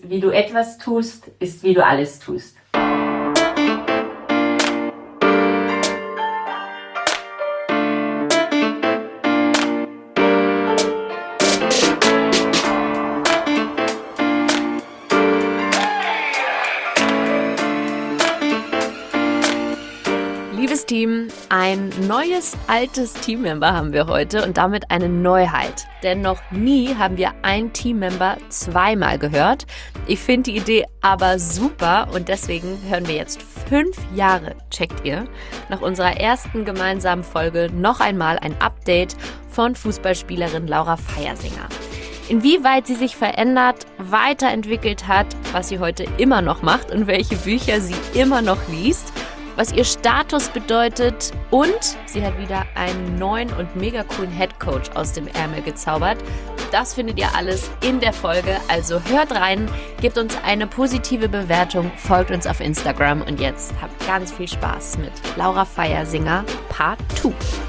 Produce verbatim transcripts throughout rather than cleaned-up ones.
wie du etwas tust, ist wie du alles tust. Liebes Team, ein neues, altes Teammember haben wir heute und damit eine Neuheit. Denn noch nie haben wir ein Teammember zweimal gehört. Ich finde die Idee aber super und deswegen hören wir jetzt fünf Jahre, checkt ihr, nach unserer ersten gemeinsamen Folge noch einmal ein Update von Fußballspielerin Laura Feiersinger. Inwieweit sie sich verändert, weiterentwickelt hat, was sie heute immer noch macht und welche Bücher sie immer noch liest, was ihr Status bedeutet und sie hat wieder einen neuen und mega coolen Headcoach aus dem Ärmel gezaubert. Das findet ihr alles in der Folge, also hört rein, gebt uns eine positive Bewertung, folgt uns auf Instagram und jetzt habt ganz viel Spaß mit Laura Feiersinger Part zwei.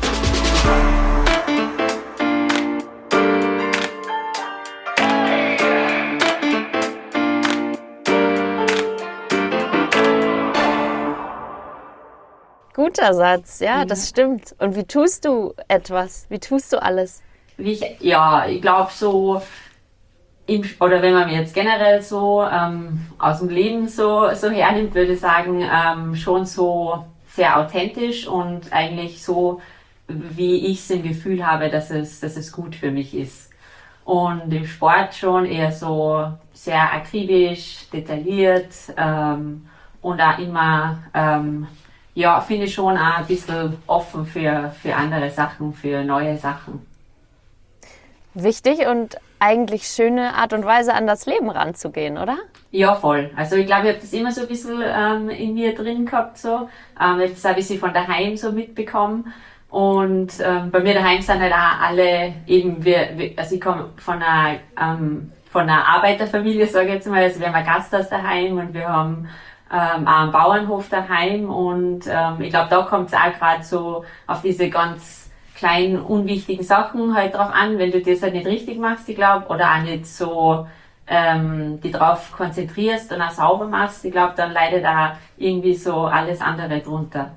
Guter Satz, ja, ja, das stimmt. Und wie tust du etwas? Wie tust du alles? Wie ich, ja, ich glaube so, im, oder wenn man mir jetzt generell so ähm, aus dem Leben so, so hernimmt, würde ich sagen, ähm, schon so sehr authentisch und eigentlich so, wie ich es im Gefühl habe, dass es, dass es gut für mich ist. Und im Sport schon eher so sehr akribisch, detailliert ähm, und auch immer... Ähm, Ja, finde ich schon auch ein bisschen offen für, für andere Sachen, für neue Sachen. Wichtig und eigentlich schöne Art und Weise, an das Leben ranzugehen, oder? Ja, voll. Also ich glaube, ich habe das immer so ein bisschen ähm, in mir drin gehabt. So. Ähm, ich habe das auch ein bisschen von daheim so mitbekommen. Und ähm, bei mir daheim sind halt auch alle eben, wir, wir also ich komme von einer, ähm, von einer Arbeiterfamilie, sage ich jetzt mal. Also wir haben ein Gasthaus daheim und wir haben Ähm, auch am Bauernhof daheim und ähm, ich glaube, da kommt es auch gerade so auf diese ganz kleinen, unwichtigen Sachen halt drauf an, wenn du das halt nicht richtig machst, ich glaube, oder auch nicht so ähm, die drauf konzentrierst und auch sauber machst, ich glaube, dann leidet da irgendwie so alles andere drunter.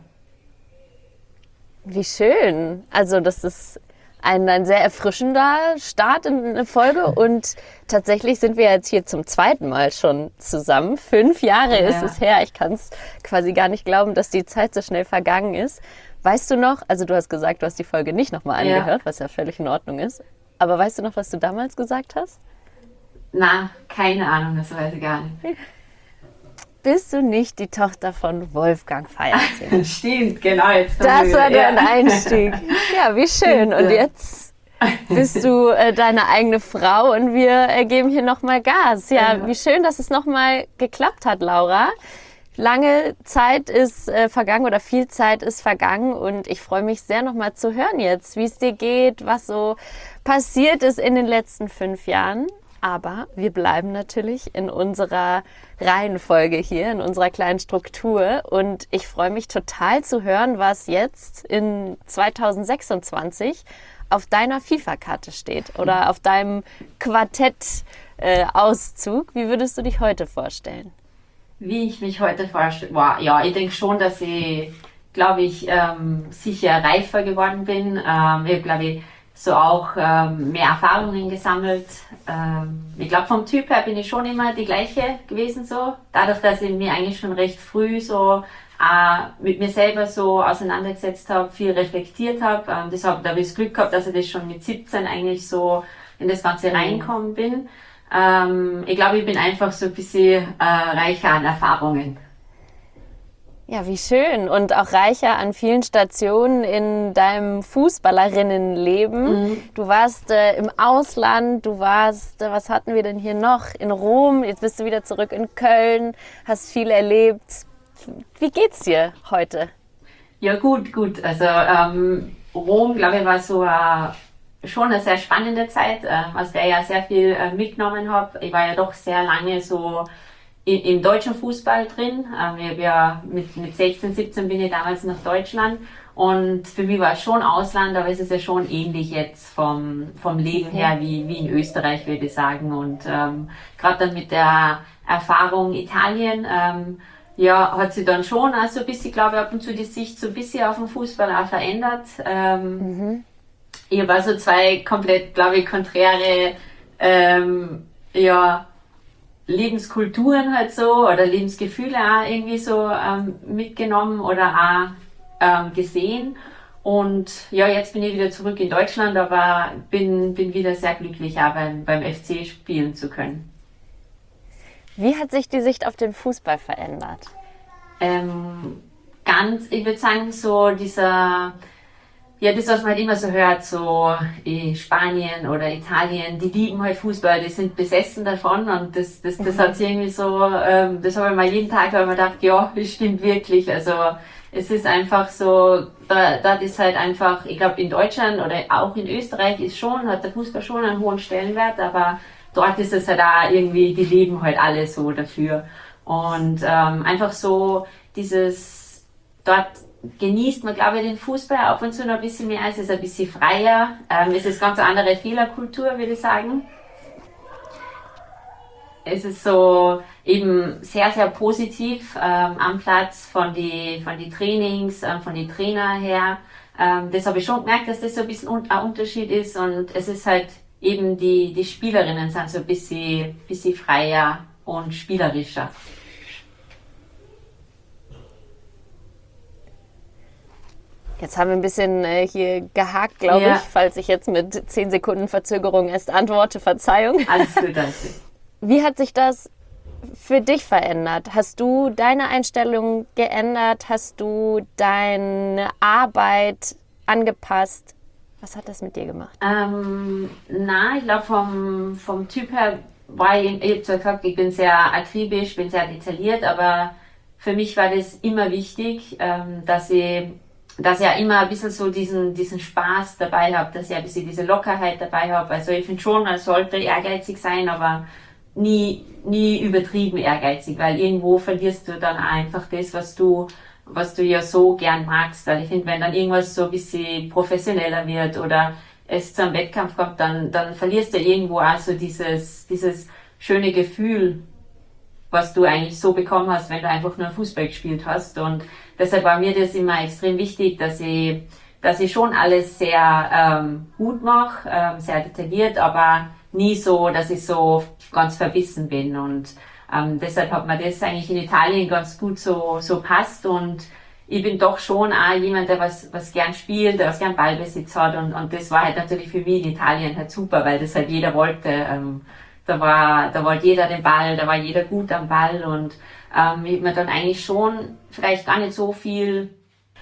Wie schön. Also das ist ein, ein sehr erfrischender Start in eine Folge und tatsächlich sind wir jetzt hier zum zweiten Mal schon zusammen. Fünf Jahre ja. ist es her. Ich kann es quasi gar nicht glauben, dass die Zeit so schnell vergangen ist. Weißt du noch, also du hast gesagt, du hast die Folge nicht nochmal angehört, ja. was ja völlig in Ordnung ist. Aber weißt du noch, was du damals gesagt hast? Na, keine Ahnung, das weiß ich gar nicht. Bist du nicht die Tochter von Wolfgang Feiersinger? Stimmt, genau. Jetzt das war dein ja. Einstieg. Ja, wie schön. Und jetzt bist du äh, deine eigene Frau und wir äh, geben hier nochmal Gas. Ja, ja, wie schön, dass es nochmal geklappt hat, Laura. Lange Zeit ist äh, vergangen oder viel Zeit ist vergangen und ich freue mich sehr nochmal zu hören jetzt, wie es dir geht, was so passiert ist in den letzten fünf Jahren. Aber wir bleiben natürlich in unserer Reihenfolge hier, in unserer kleinen Struktur. Und ich freue mich total zu hören, was jetzt in zwanzig sechsundzwanzig auf deiner FIFA-Karte steht oder auf deinem Quartett-Auszug. Wie würdest du dich heute vorstellen? Wie ich mich heute vorstelle? Wow, ja, ich denke schon, dass ich, glaube ich, ähm, sicher reifer geworden bin. Ähm, ich glaube ich, so auch ähm, mehr Erfahrungen gesammelt. Ähm, ich glaube, vom Typ her bin ich schon immer die gleiche gewesen so. Dadurch, dass ich mich eigentlich schon recht früh so äh, mit mir selber so auseinandergesetzt habe, viel reflektiert habe. Ähm, deshalb da habe ich das Glück gehabt, dass ich das schon mit siebzehn eigentlich so in das Ganze reinkommen bin. Ähm, ich glaube, ich bin einfach so ein bisschen äh, reicher an Erfahrungen. Ja, wie schön. Und auch reicher an vielen Stationen in deinem Fußballerinnenleben. Mhm. Du warst äh, im Ausland, du warst, äh, was hatten wir denn hier noch? In Rom, jetzt bist du wieder zurück in Köln, hast viel erlebt. Wie geht's dir heute? Ja, gut, gut. Also ähm, Rom, glaube ich, war so äh, schon eine sehr spannende Zeit, äh, aus der ich ja sehr viel äh, mitgenommen habe. Ich war ja doch sehr lange so im, im deutschen Fußball drin. Ähm, ich hab ja mit, mit sechzehn, siebzehn bin ich damals nach Deutschland Und für mich war es schon Ausland, aber es ist ja schon ähnlich jetzt vom, vom Leben her wie, wie in Österreich, würde ich sagen. Und ähm, gerade dann mit der Erfahrung Italien, ähm, ja, hat sich dann schon also ein bisschen, glaube ich, ab und zu die Sicht so ein bisschen auf den Fußball auch verändert. Ähm, mhm. Ich habe also zwei komplett, glaube ich, konträre ähm, ja, Lebenskulturen halt so oder Lebensgefühle auch irgendwie so ähm, mitgenommen oder auch ähm, gesehen. Und ja, jetzt bin ich wieder zurück in Deutschland, aber bin, bin wieder sehr glücklich, auch beim, beim F C spielen zu können. Wie hat sich die Sicht auf den Fußball verändert? Ähm, ganz, ich würde sagen, so dieser, ja, das, was man halt immer so hört, so in Spanien oder Italien, die lieben halt Fußball, die sind besessen davon und das, das, das mhm. hat sich irgendwie so, ähm, das habe ich mal jeden Tag, weil man gedacht, ja, das stimmt wirklich, also es ist einfach so, da, da ist halt einfach, ich glaube in Deutschland oder auch in Österreich ist schon, hat der Fußball schon einen hohen Stellenwert, aber dort ist es halt auch irgendwie, die leben halt alle so dafür. Und ähm, einfach so dieses, dort genießt man, glaube ich, den Fußball ab und zu noch ein bisschen mehr, es ist ein bisschen freier, ähm, es ist ganz eine andere Fehlerkultur, würde ich sagen. Es ist so eben sehr, sehr positiv ähm, am Platz von die, von die Trainings, ähm, von die Trainer her. Ähm, das habe ich schon gemerkt, dass das so ein bisschen un- ein Unterschied ist und es ist halt eben die, die Spielerinnen sind so ein bisschen, bisschen freier und spielerischer. Jetzt haben wir ein bisschen äh, hier gehakt, glaube ja. ich, falls ich jetzt mit zehn Sekunden Verzögerung erst antworte. Verzeihung. Alles gut, alles gut. Wie hat sich das für dich verändert? Hast du deine Einstellung geändert? Hast du deine Arbeit angepasst? Was hat das mit dir gemacht? Ähm, na, ich glaube vom, vom Typ her war ich, ich habe zwar gesagt, ich bin sehr akribisch, bin sehr detailliert, aber für mich war das immer wichtig, ähm, dass ich dass ich ja immer ein bisschen so diesen, diesen Spaß dabei habe, dass ich ein bisschen diese Lockerheit dabei habe. Also ich finde schon, man sollte ehrgeizig sein, aber nie, nie übertrieben ehrgeizig, weil irgendwo verlierst du dann einfach das, was du, was du ja so gern magst. Weil ich finde, wenn dann irgendwas so ein bisschen professioneller wird oder es zu einem Wettkampf kommt, dann, dann verlierst du irgendwo auch so dieses, dieses schöne Gefühl, was du eigentlich so bekommen hast, wenn du einfach nur Fußball gespielt hast. Und deshalb war mir das immer extrem wichtig, dass ich, dass ich schon alles sehr ähm, gut mache, ähm, sehr detailliert, aber nie so, dass ich so ganz verbissen bin. Und ähm, deshalb hat mir das eigentlich in Italien ganz gut so, so passt. Und ich bin doch schon auch jemand, der was, was gern spielt, der was gern Ballbesitz hat. Und, und das war halt natürlich für mich in Italien halt super, weil das halt jeder wollte. Ähm, Da war, da wollte jeder den Ball, da war jeder gut am Ball und ähm, ich hab mir dann eigentlich schon vielleicht gar nicht so viel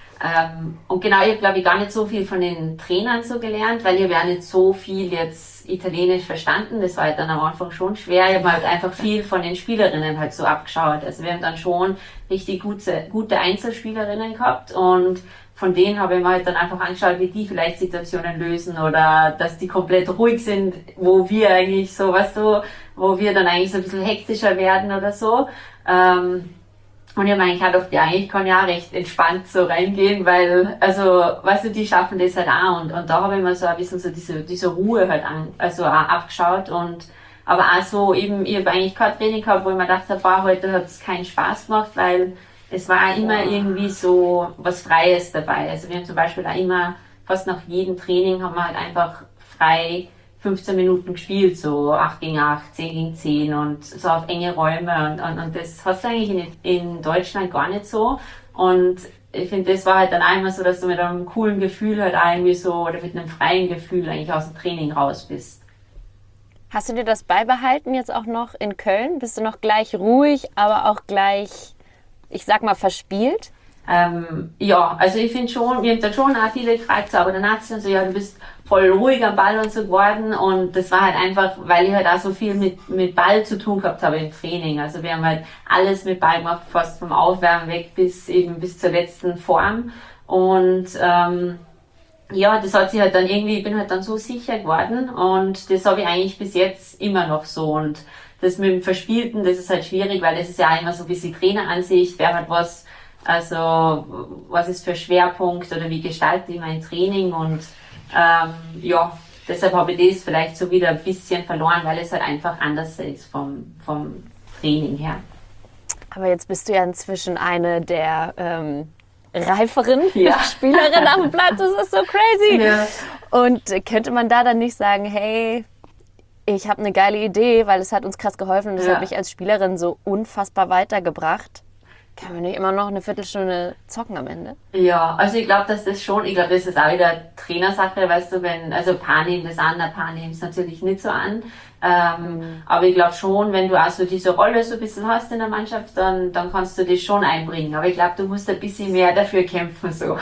ähm, und genau, ich habe glaube ich gar nicht so viel von den Trainern so gelernt, weil ich habe ja nicht so viel jetzt Italienisch verstanden, das war halt dann am Anfang schon schwer. Ich habe halt einfach viel von den Spielerinnen halt so abgeschaut. Also wir haben dann schon richtig gute, gute Einzelspielerinnen gehabt und von denen habe ich mir halt dann einfach angeschaut, wie die vielleicht Situationen lösen oder dass die komplett ruhig sind, wo wir eigentlich so, weißt du, wo wir dann eigentlich so ein bisschen hektischer werden oder so. Ähm, und ich habe eigentlich auch gedacht, ja, ich kann ja auch recht entspannt so reingehen, weil, also, weißt du, die schaffen das halt auch und, und da habe ich mir so ein bisschen so diese, diese Ruhe halt an, also auch abgeschaut und, aber auch so eben, ich habe eigentlich kein Training gehabt, wo ich mir gedacht habe, boah, heute hat es keinen Spaß gemacht, weil es war immer irgendwie so was Freies dabei. Also wir haben zum Beispiel auch immer, fast nach jedem Training haben wir halt einfach frei fünfzehn Minuten gespielt, so acht gegen acht, zehn gegen zehn und so auf enge Räume und, und, und das hast du eigentlich in, in Deutschland gar nicht so. Und ich finde, das war halt dann einmal so, dass du mit einem coolen Gefühl halt irgendwie so, oder mit einem freien Gefühl eigentlich aus dem Training raus bist. Hast du dir das beibehalten jetzt auch noch in Köln? Bist du noch gleich ruhig, aber auch gleich, ich sag mal, verspielt? Ähm, ja, also ich finde schon, wir haben dann schon auch viele gefragt, so, aber danach sind so, ja, du bist voll ruhig am Ball und so geworden und das war halt einfach, weil ich halt auch so viel mit, mit Ball zu tun gehabt habe im Training. Also wir haben halt alles mit Ball gemacht, fast vom Aufwärmen weg bis eben bis zur letzten Form und ähm, ja, das hat sich halt dann irgendwie, ich bin halt dann so sicher geworden und das habe ich eigentlich bis jetzt immer noch so und das mit dem Verspielten, das ist halt schwierig, weil das ist ja immer so ein bisschen Traineransicht, wer hat was Also was ist für Schwerpunkt oder wie gestalte ich mein Training und ähm, ja, deshalb habe ich das vielleicht so wieder ein bisschen verloren, weil es halt einfach anders ist vom, vom Training her. Aber jetzt bist du ja inzwischen eine der ähm, reiferen ja. Spielerinnen auf dem Platz. Das ist so crazy. Ja. Und könnte man da dann nicht sagen, hey, ich habe eine geile Idee, weil es hat uns krass geholfen und das ja. hat mich als Spielerin so unfassbar weitergebracht. Kann man nicht immer noch eine Viertelstunde zocken am Ende? Ja, also ich glaube, dass das schon, ich glaube, das ist auch wieder Trainersache, weißt du, wenn, also ein paar nehmen das an, ein paar nehmen es natürlich nicht so an. Ähm, mhm. Aber ich glaube schon, wenn du auch so diese Rolle so ein bisschen hast in der Mannschaft, dann, dann kannst du das schon einbringen. Aber ich glaube, du musst ein bisschen mehr dafür kämpfen, so.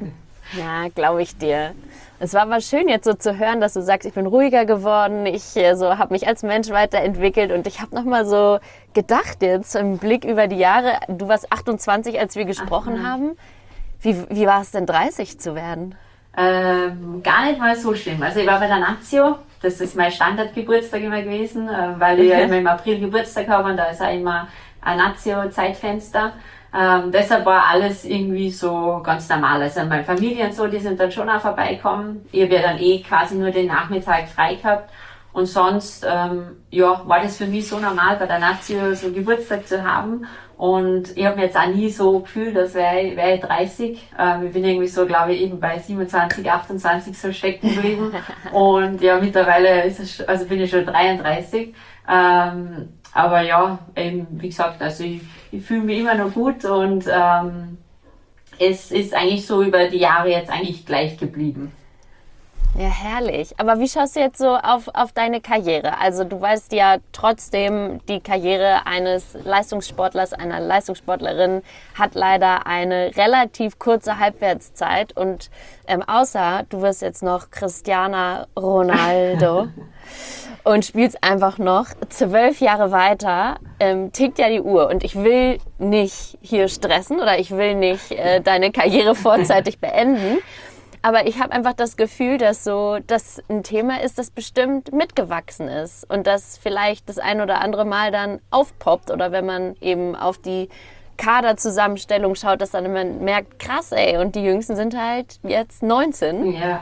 Ja, glaube ich dir. Es war aber schön jetzt so zu hören, dass du sagst, ich bin ruhiger geworden, ich äh, so, habe mich als Mensch weiterentwickelt und ich habe nochmal so gedacht jetzt im Blick über die Jahre, du warst achtundzwanzig, als wir gesprochen Ach, haben. Wie, wie war es denn, dreißig zu werden? Ähm, gar nicht mal so schlimm. Also ich war bei der Nazio, das ist mein Standardgeburtstag immer gewesen, äh, weil ich ja immer im April Geburtstag habe und da ist auch immer ein Nazio-Zeitfenster. Ähm, deshalb war alles irgendwie so ganz normal. Also meine Familie und so, die sind dann schon auch vorbeigekommen. Ich habe ja dann eh quasi nur den Nachmittag frei gehabt. Und sonst, ähm, ja, war das für mich so normal, bei der Nazio so Geburtstag zu haben. Und ich habe mir jetzt auch nie so gefühlt, als wäre ich, wär ich dreißig. Ähm, ich bin irgendwie so, glaube ich, eben bei siebenundzwanzig, achtundzwanzig so stecken geblieben. Und ja, mittlerweile ist es, also bin ich schon dreiunddreißig. Ähm, aber ja, eben, wie gesagt, also ich, ich fühle mich immer noch gut und ähm, es ist eigentlich so über die Jahre jetzt eigentlich gleich geblieben. Ja, herrlich. Aber wie schaust du jetzt so auf, auf deine Karriere? Also du weißt ja trotzdem, die Karriere eines Leistungssportlers, einer Leistungssportlerin hat leider eine relativ kurze Halbwertszeit. Und ähm, außer du wirst jetzt noch Cristiano Ronaldo und spielst einfach noch zwölf Jahre weiter, ähm, tickt ja die Uhr. Und ich will nicht hier stressen oder ich will nicht äh, deine Karriere vorzeitig beenden. Aber ich habe einfach das Gefühl, dass so das ein Thema ist, das bestimmt mitgewachsen ist und das vielleicht das ein oder andere Mal dann aufpoppt oder wenn man eben auf die Kaderzusammenstellung schaut, dass dann immer merkt, krass ey, und die Jüngsten sind halt jetzt neunzehn. Ja.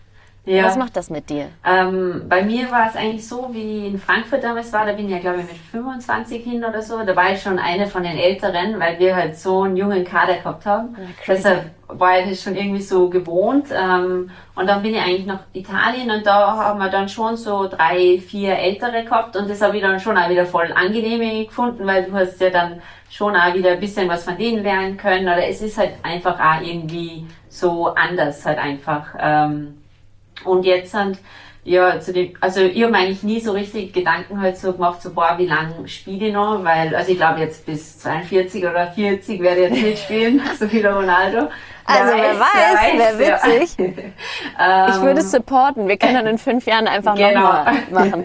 Ja. Was macht das mit dir? Ähm, bei mir war es eigentlich so, wie in Frankfurt damals war, da bin ich ja glaube ich mit fünfundzwanzig hin oder so, da war ich schon eine von den Älteren, weil wir halt so einen jungen Kader gehabt haben. Ja, deshalb war ich das schon irgendwie so gewohnt. Ähm, und dann bin ich eigentlich nach Italien und da haben wir dann schon so drei, vier Ältere gehabt und das habe ich dann schon auch wieder voll angenehm gefunden, weil du hast ja dann schon auch wieder ein bisschen was von denen lernen können oder es ist halt einfach auch irgendwie so anders halt einfach. Ähm, Und jetzt sind, ja, zu dem, also ich habe mir eigentlich nie so richtig Gedanken halt so gemacht, so, boah, wie lange spiele ich noch, weil, also ich glaube jetzt bis zweiundvierzig oder vierzig werde ich jetzt nicht spielen, so wie der Ronaldo. Also wer weiß, wer witzig. Ja. Ich würde es supporten, wir können dann in fünf Jahren einfach genau. nochmal machen.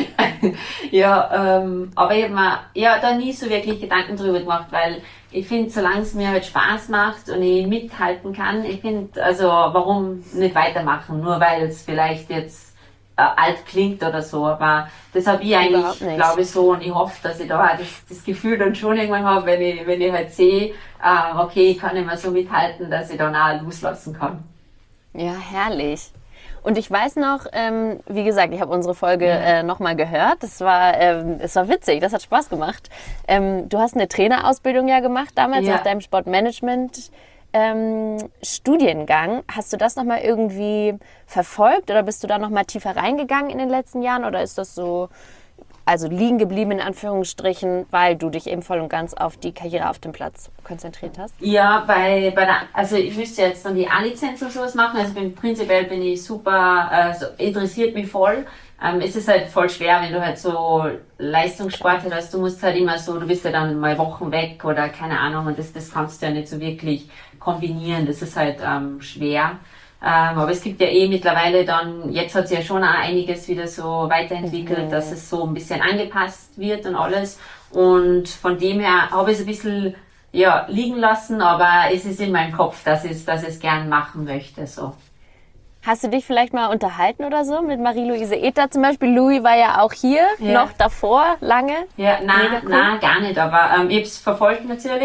ja, ähm, aber ich habe mir ja, da nie so wirklich Gedanken drüber gemacht, weil ich finde, solange es mir halt Spaß macht und ich mithalten kann, ich finde, also warum nicht weitermachen, nur weil es vielleicht jetzt äh, alt klingt oder so, aber das habe ich eigentlich, glaube ich, so und ich hoffe, dass ich da das, das Gefühl dann schon irgendwann habe, wenn ich, wenn ich halt sehe, äh, okay, ich kann nicht mehr so mithalten, dass ich dann auch loslassen kann. Ja, herrlich. Und ich weiß noch, ähm, wie gesagt, ich habe unsere Folge äh, nochmal gehört. Das war, ähm, es war witzig, das hat Spaß gemacht. Ähm, du hast eine Trainerausbildung ja gemacht damals ja. nach deinem Sportmanagement ähm, Studiengang. Hast du das nochmal irgendwie verfolgt oder bist du da nochmal tiefer reingegangen in den letzten Jahren oder ist das so, also liegen geblieben in Anführungsstrichen, weil du dich eben voll und ganz auf die Karriere auf dem Platz konzentriert hast? Ja, bei, bei der, also ich müsste jetzt dann die A-Lizenz und sowas machen, also bin, prinzipiell bin ich super, äh, so, interessiert mich voll. Ähm, es ist halt voll schwer, wenn du halt so Leistungssport hast, du musst halt immer so, du bist ja dann mal Wochen weg oder keine Ahnung und das, das kannst du ja nicht so wirklich kombinieren, das ist halt ähm, schwer. Ähm, aber es gibt ja eh mittlerweile dann, jetzt hat sich ja schon auch einiges wieder so weiterentwickelt, mhm. dass es so ein bisschen angepasst wird und alles. Und von dem her habe ich es ein bisschen ja, liegen lassen, aber es ist in meinem Kopf, dass ich es dass ich es gern machen möchte. So. Hast du dich vielleicht mal unterhalten oder so mit Marie-Louise Ether zum Beispiel? Louis war ja auch hier, ja. noch davor, lange. Ja, nein, cool. nein, gar nicht, aber ähm, ich habe es verfolgt natürlich.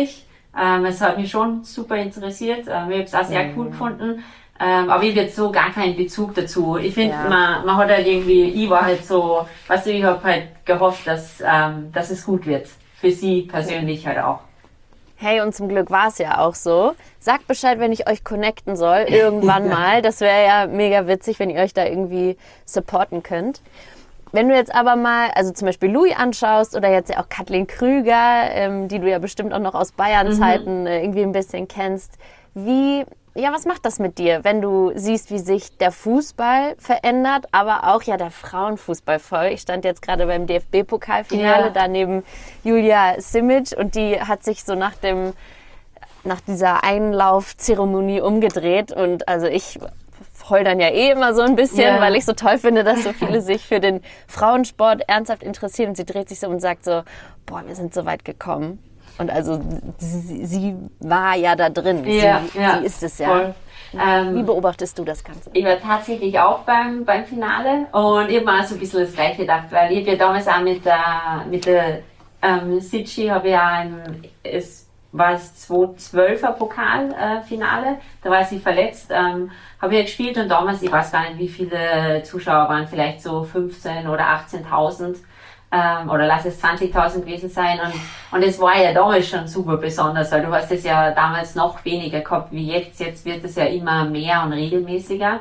Ähm, es hat mich schon super interessiert. Ähm, ich habe es auch sehr cool gefunden. Ähm, aber ich habe jetzt so gar keinen Bezug dazu. Ich finde, Ja. man, man hat halt irgendwie, ich war halt so, weißt du, ich habe halt gehofft, dass, ähm, dass es gut wird. Für sie persönlich halt auch. Hey, und zum Glück war es ja auch so. Sagt Bescheid, wenn ich euch connecten soll, irgendwann mal. Das wäre ja mega witzig, wenn ihr euch da irgendwie supporten könnt. Wenn du jetzt aber mal, also zum Beispiel Louis anschaust oder jetzt ja auch Kathleen Krüger, ähm, die du ja bestimmt auch noch aus Bayern-Zeiten äh, irgendwie ein bisschen kennst, wie, ja, was macht das mit dir, wenn du siehst, wie sich der Fußball verändert, aber auch ja der Frauenfußball voll? Ich stand jetzt gerade beim D F B-Pokalfinale, Ja. da neben Julia Simic und die hat sich so nach dem, nach dieser Einlaufzeremonie umgedreht und also ich heul dann ja eh immer so ein bisschen, Ja. weil ich so toll finde, dass so viele sich für den Frauensport ernsthaft interessieren und sie dreht sich so um und sagt so, boah, wir sind so weit gekommen. Und also sie, sie war ja da drin, Ja, sie, ja, sie ist es ja. voll. Ähm, Wie beobachtest du das Ganze? Ich war tatsächlich auch beim, beim Finale und ich habe mir auch so ein bisschen das Gleiche gedacht, weil ich habe ja damals auch mit der, mit der ähm, Sici habe ich ja ein, es war das zweitausendzwölfer Pokalfinale, da war sie verletzt, ähm, habe ich ja gespielt und damals, ich weiß gar nicht, wie viele Zuschauer waren, vielleicht so fünfzehntausend oder achtzehntausend. Ähm, oder lass es zwanzigtausend gewesen sein und und es war ja damals schon super besonders, weil du hast es ja damals noch weniger gehabt wie jetzt. Jetzt wird es ja immer mehr und regelmäßiger.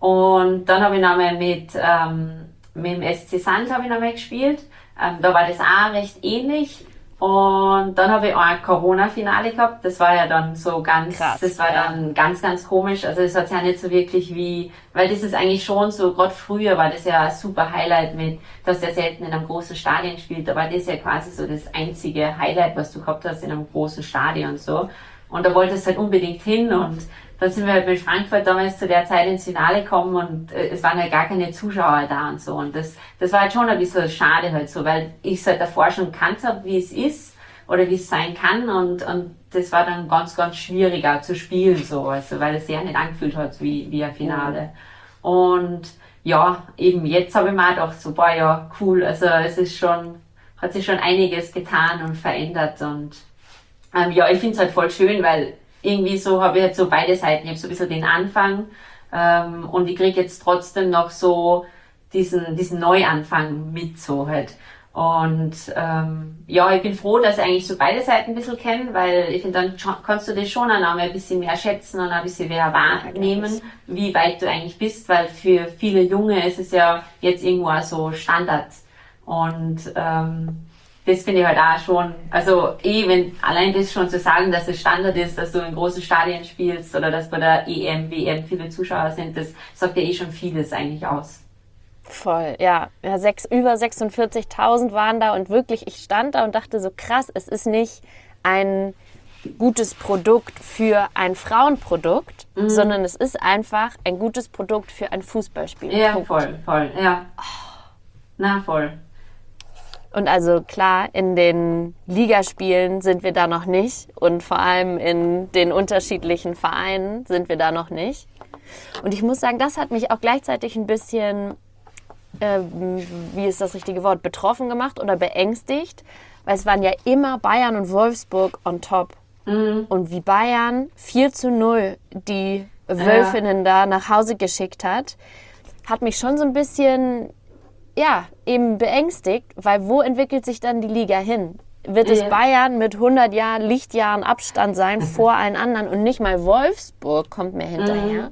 Und dann habe ich nochmal mit ähm, mit dem S C Sand habe ich nochmal gespielt. Ähm, da war das auch recht ähnlich. Und dann habe ich auch ein Corona-Finale gehabt. Das war ja dann so ganz, Krass, das war ja. dann ganz, ganz komisch. Also es hat ja nicht so wirklich wie, weil das ist eigentlich schon so, gerade früher war das ja ein super Highlight mit, du hast ja selten in einem großen Stadion gespielt, da war das ja quasi so das einzige Highlight, was du gehabt hast in einem großen Stadion so. Und da wolltest du halt unbedingt hin und dann sind wir halt mit Frankfurt damals zu der Zeit ins Finale gekommen und äh, es waren halt gar keine Zuschauer da und so. Und das, das war halt schon ein bisschen schade halt so, weil ich es halt davor schon gekannt habe, wie es ist oder wie es sein kann und, und das war dann ganz, ganz schwieriger zu spielen so, also weil es sich ja nicht angefühlt hat wie, wie ein Finale. Und ja, eben jetzt habe ich mir auch gedacht, so, boah, ja, cool, also es ist schon, hat sich schon einiges getan und verändert und ähm, ja, ich finde es halt voll schön, weil irgendwie so habe ich halt so beide Seiten. Ich habe so ein bisschen den Anfang ähm, und ich kriege jetzt trotzdem noch so diesen, diesen Neuanfang mit so halt. Und ähm, ja, ich bin froh, dass ich eigentlich so beide Seiten ein bisschen kenne, weil ich finde, dann scha- kannst du das schon auch noch mal ein bisschen mehr schätzen und ein bisschen mehr wahrnehmen, wie weit du eigentlich bist, weil für viele Junge ist es ja jetzt irgendwo auch so Standard. Und ähm, das finde ich halt auch schon, also eh, wenn allein das schon zu sagen, dass es Standard ist, dass du in großen Stadien spielst oder dass bei der E M, W M viele Zuschauer sind, das sagt ja eh schon vieles eigentlich aus. Voll, ja. ja sechs, über sechsundvierzigtausend waren da und wirklich, ich stand da und dachte so, krass, es ist nicht ein gutes Produkt für ein Frauenprodukt, Mhm. sondern es ist einfach ein gutes Produkt für ein Fußballspiel. Ja, Punkt. voll, voll, ja. Na, voll. Und also klar, in den Ligaspielen sind wir da noch nicht und vor allem in den unterschiedlichen Vereinen sind wir da noch nicht. Und ich muss sagen, das hat mich auch gleichzeitig ein bisschen, äh, wie ist das richtige Wort, betroffen gemacht oder beängstigt, weil es waren ja immer Bayern und Wolfsburg on top. Mhm. Und wie Bayern vier zu null die Wölfinnen da nach Hause geschickt hat, hat mich schon so ein bisschen, ja, eben beängstigt, weil wo entwickelt sich dann die Liga hin? Wird es Ja. Bayern mit hundert Jahren, Lichtjahren Abstand sein vor allen anderen und nicht mal Wolfsburg kommt mir hinterher?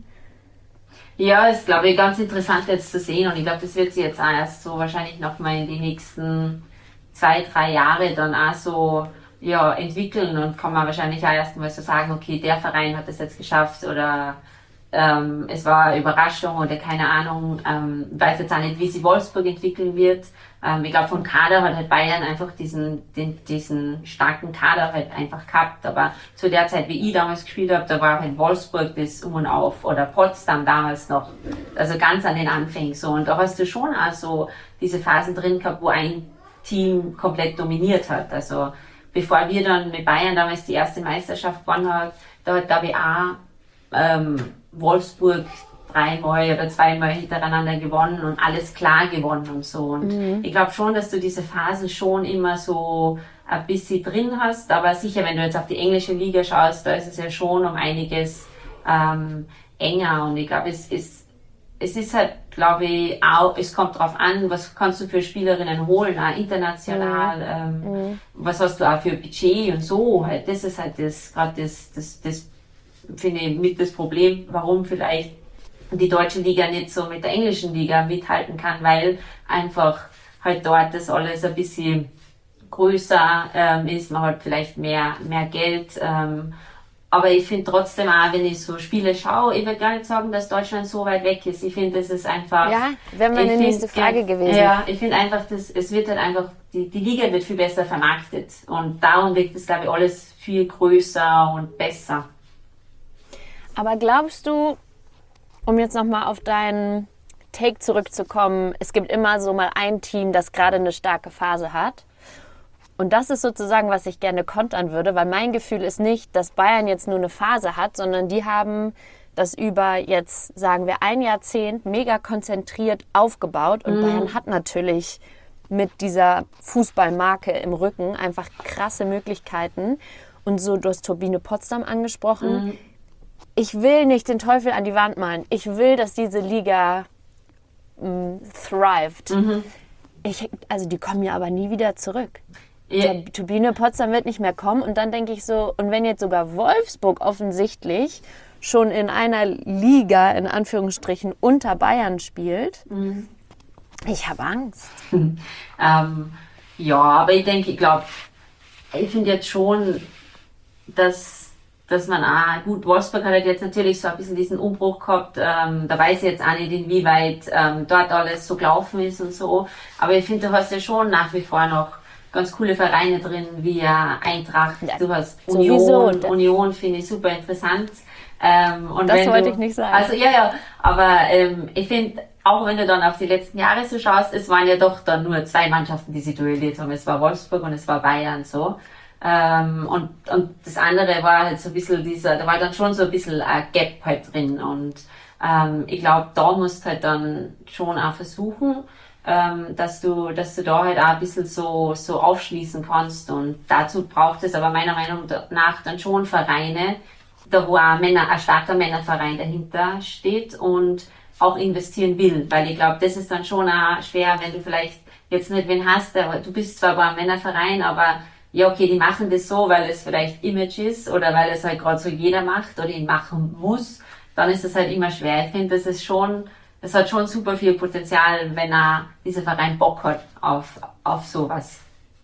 Ja, ist, glaube ich, ganz interessant jetzt zu sehen und ich glaube, das wird sich jetzt auch erst so wahrscheinlich noch mal in die nächsten zwei, drei Jahre dann auch so ja, entwickeln und kann man wahrscheinlich auch erst mal so sagen, okay, der Verein hat es jetzt geschafft oder ähm, es war eine Überraschung oder keine Ahnung, ähm, weiß jetzt auch nicht, wie sich Wolfsburg entwickeln wird. Ähm, ich glaube, vom Kader hat halt Bayern einfach diesen, den, diesen starken Kader halt einfach gehabt, aber zu der Zeit, wie ich damals gespielt habe, da war halt Wolfsburg das Um und Auf oder Potsdam damals noch, also ganz an den Anfängen so und da hast du schon auch so diese Phasen drin gehabt, wo ein Team komplett dominiert hat, also bevor wir dann mit Bayern damals die erste Meisterschaft gewonnen haben, da hat glaube ich auch ähm, Wolfsburg dreimal oder zweimal hintereinander gewonnen und alles klar gewonnen und so. Und ich glaube schon, dass du diese Phasen schon immer so ein bisschen drin hast. Aber sicher, wenn du jetzt auf die englische Liga schaust, da ist es ja schon um einiges ähm, enger. Und ich glaube, es ist, es ist halt, glaube ich, auch, es kommt drauf an, was kannst du für Spielerinnen holen, auch international, mhm. ähm, mhm. was hast du auch für Budget und so. Halt, das ist halt das, gerade das, das, das finde ich mit das Problem, warum vielleicht die deutsche Liga nicht so mit der englischen Liga mithalten kann, weil einfach halt dort das alles ein bisschen größer ähm, ist, man hat vielleicht mehr, mehr Geld. Ähm, aber ich finde trotzdem auch, wenn ich so Spiele schaue, ich will gar nicht sagen, dass Deutschland so weit weg ist. Ich finde, das ist einfach... Ja, wäre meine find, nächste Frage ja, gewesen. Ja, ich finde einfach, dass es wird halt einfach, die, die Liga wird viel besser vermarktet. Und darum wirkt das, glaube ich, alles viel größer und besser. Aber glaubst du, um jetzt nochmal auf deinen Take zurückzukommen, es gibt immer so mal ein Team, das gerade eine starke Phase hat. Und das ist sozusagen, was ich gerne kontern würde, weil mein Gefühl ist nicht, dass Bayern jetzt nur eine Phase hat, sondern die haben das über jetzt, sagen wir, ein Jahrzehnt mega konzentriert aufgebaut. Und mhm. Bayern hat natürlich mit dieser Fußballmarke im Rücken einfach krasse Möglichkeiten. Und so, du hast Turbine Potsdam angesprochen. Mhm. Ich will nicht den Teufel an die Wand malen. Ich will, dass diese Liga mh, thrived. Mhm. Ich, also die kommen ja aber nie wieder zurück. Ja. Turbine Potsdam wird nicht mehr kommen. Und dann denke ich so, und wenn jetzt sogar Wolfsburg offensichtlich schon in einer Liga, in Anführungsstrichen, unter Bayern spielt, mhm. ich habe Angst. ähm, ja, aber ich denke, ich glaube, ich finde jetzt schon, dass, dass man auch, gut, Wolfsburg hat halt jetzt natürlich so ein bisschen diesen Umbruch gehabt, ähm, da weiß ich jetzt auch nicht, inwieweit ähm, dort alles so gelaufen ist und so, aber ich finde, du hast ja schon nach wie vor noch ganz coole Vereine drin, wie ja Eintracht, ja, du hast Union, Union finde ich super interessant. Ähm, und das wenn wollte du, ich nicht sagen. Also ja, ja, aber ähm, ich finde, auch wenn du dann auf die letzten Jahre so schaust, es waren ja doch dann nur zwei Mannschaften, die sich duelliert haben. Es war Wolfsburg und es war Bayern so. Ähm, und, und das andere war halt so ein bisschen dieser, da war dann schon so ein bisschen ein Gap halt drin. Und ähm, ich glaube, da musst du halt dann schon auch versuchen, ähm, dass du, dass du da halt auch ein bisschen so, so aufschließen kannst. Und dazu braucht es aber meiner Meinung nach dann schon Vereine, da wo auch Männer, ein starker Männerverein dahinter steht und auch investieren will. Weil ich glaube, das ist dann schon auch schwer, wenn du vielleicht jetzt nicht wen hast, aber du bist zwar bei einem Männerverein, aber ja, okay, die machen das so, weil es vielleicht Image ist oder weil es halt gerade so jeder macht oder ihn machen muss, dann ist das halt immer schwer. Ich finde, das ist schon, das hat schon super viel Potenzial, wenn er, dieser Verein Bock hat auf, auf sowas.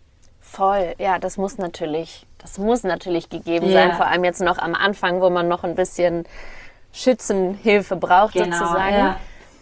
Voll, ja, das muss natürlich, das muss natürlich gegeben ja. sein, vor allem jetzt noch am Anfang, wo man noch ein bisschen Schützenhilfe braucht, genau, sozusagen. Ja.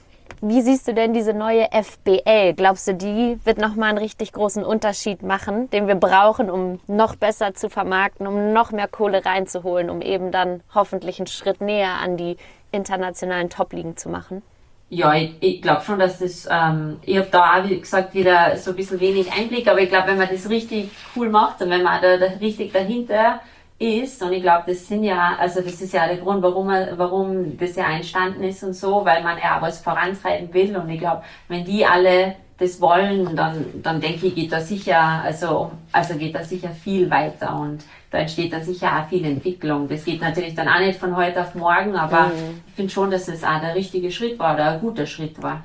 Wie siehst du denn diese neue F B L? Glaubst du, die wird nochmal einen richtig großen Unterschied machen, den wir brauchen, um noch besser zu vermarkten, um noch mehr Kohle reinzuholen, um eben dann hoffentlich einen Schritt näher an die internationalen Top-Ligen zu machen? Ja, ich, ich glaube schon, dass das, ähm, ich habe da auch, wie gesagt, wieder so ein bisschen wenig Einblick, aber ich glaube, wenn man das richtig cool macht und wenn man da, da richtig dahinter ist, und ich glaube, das sind ja, also das ist ja der Grund, warum man, warum das ja entstanden ist und so, weil man ja auch was vorantreiben will, und ich glaube, wenn die alle das wollen, dann, dann denke ich, geht da sicher, also, also geht da sicher viel weiter, und da entsteht dann sicher auch viel Entwicklung. Das geht natürlich dann auch nicht von heute auf morgen, aber mhm. ich finde schon, dass es auch der richtige Schritt war oder ein guter Schritt war.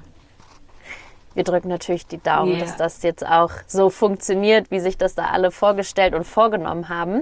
Wir drücken natürlich die Daumen, yeah. dass das jetzt auch so funktioniert, wie sich das da alle vorgestellt und vorgenommen haben.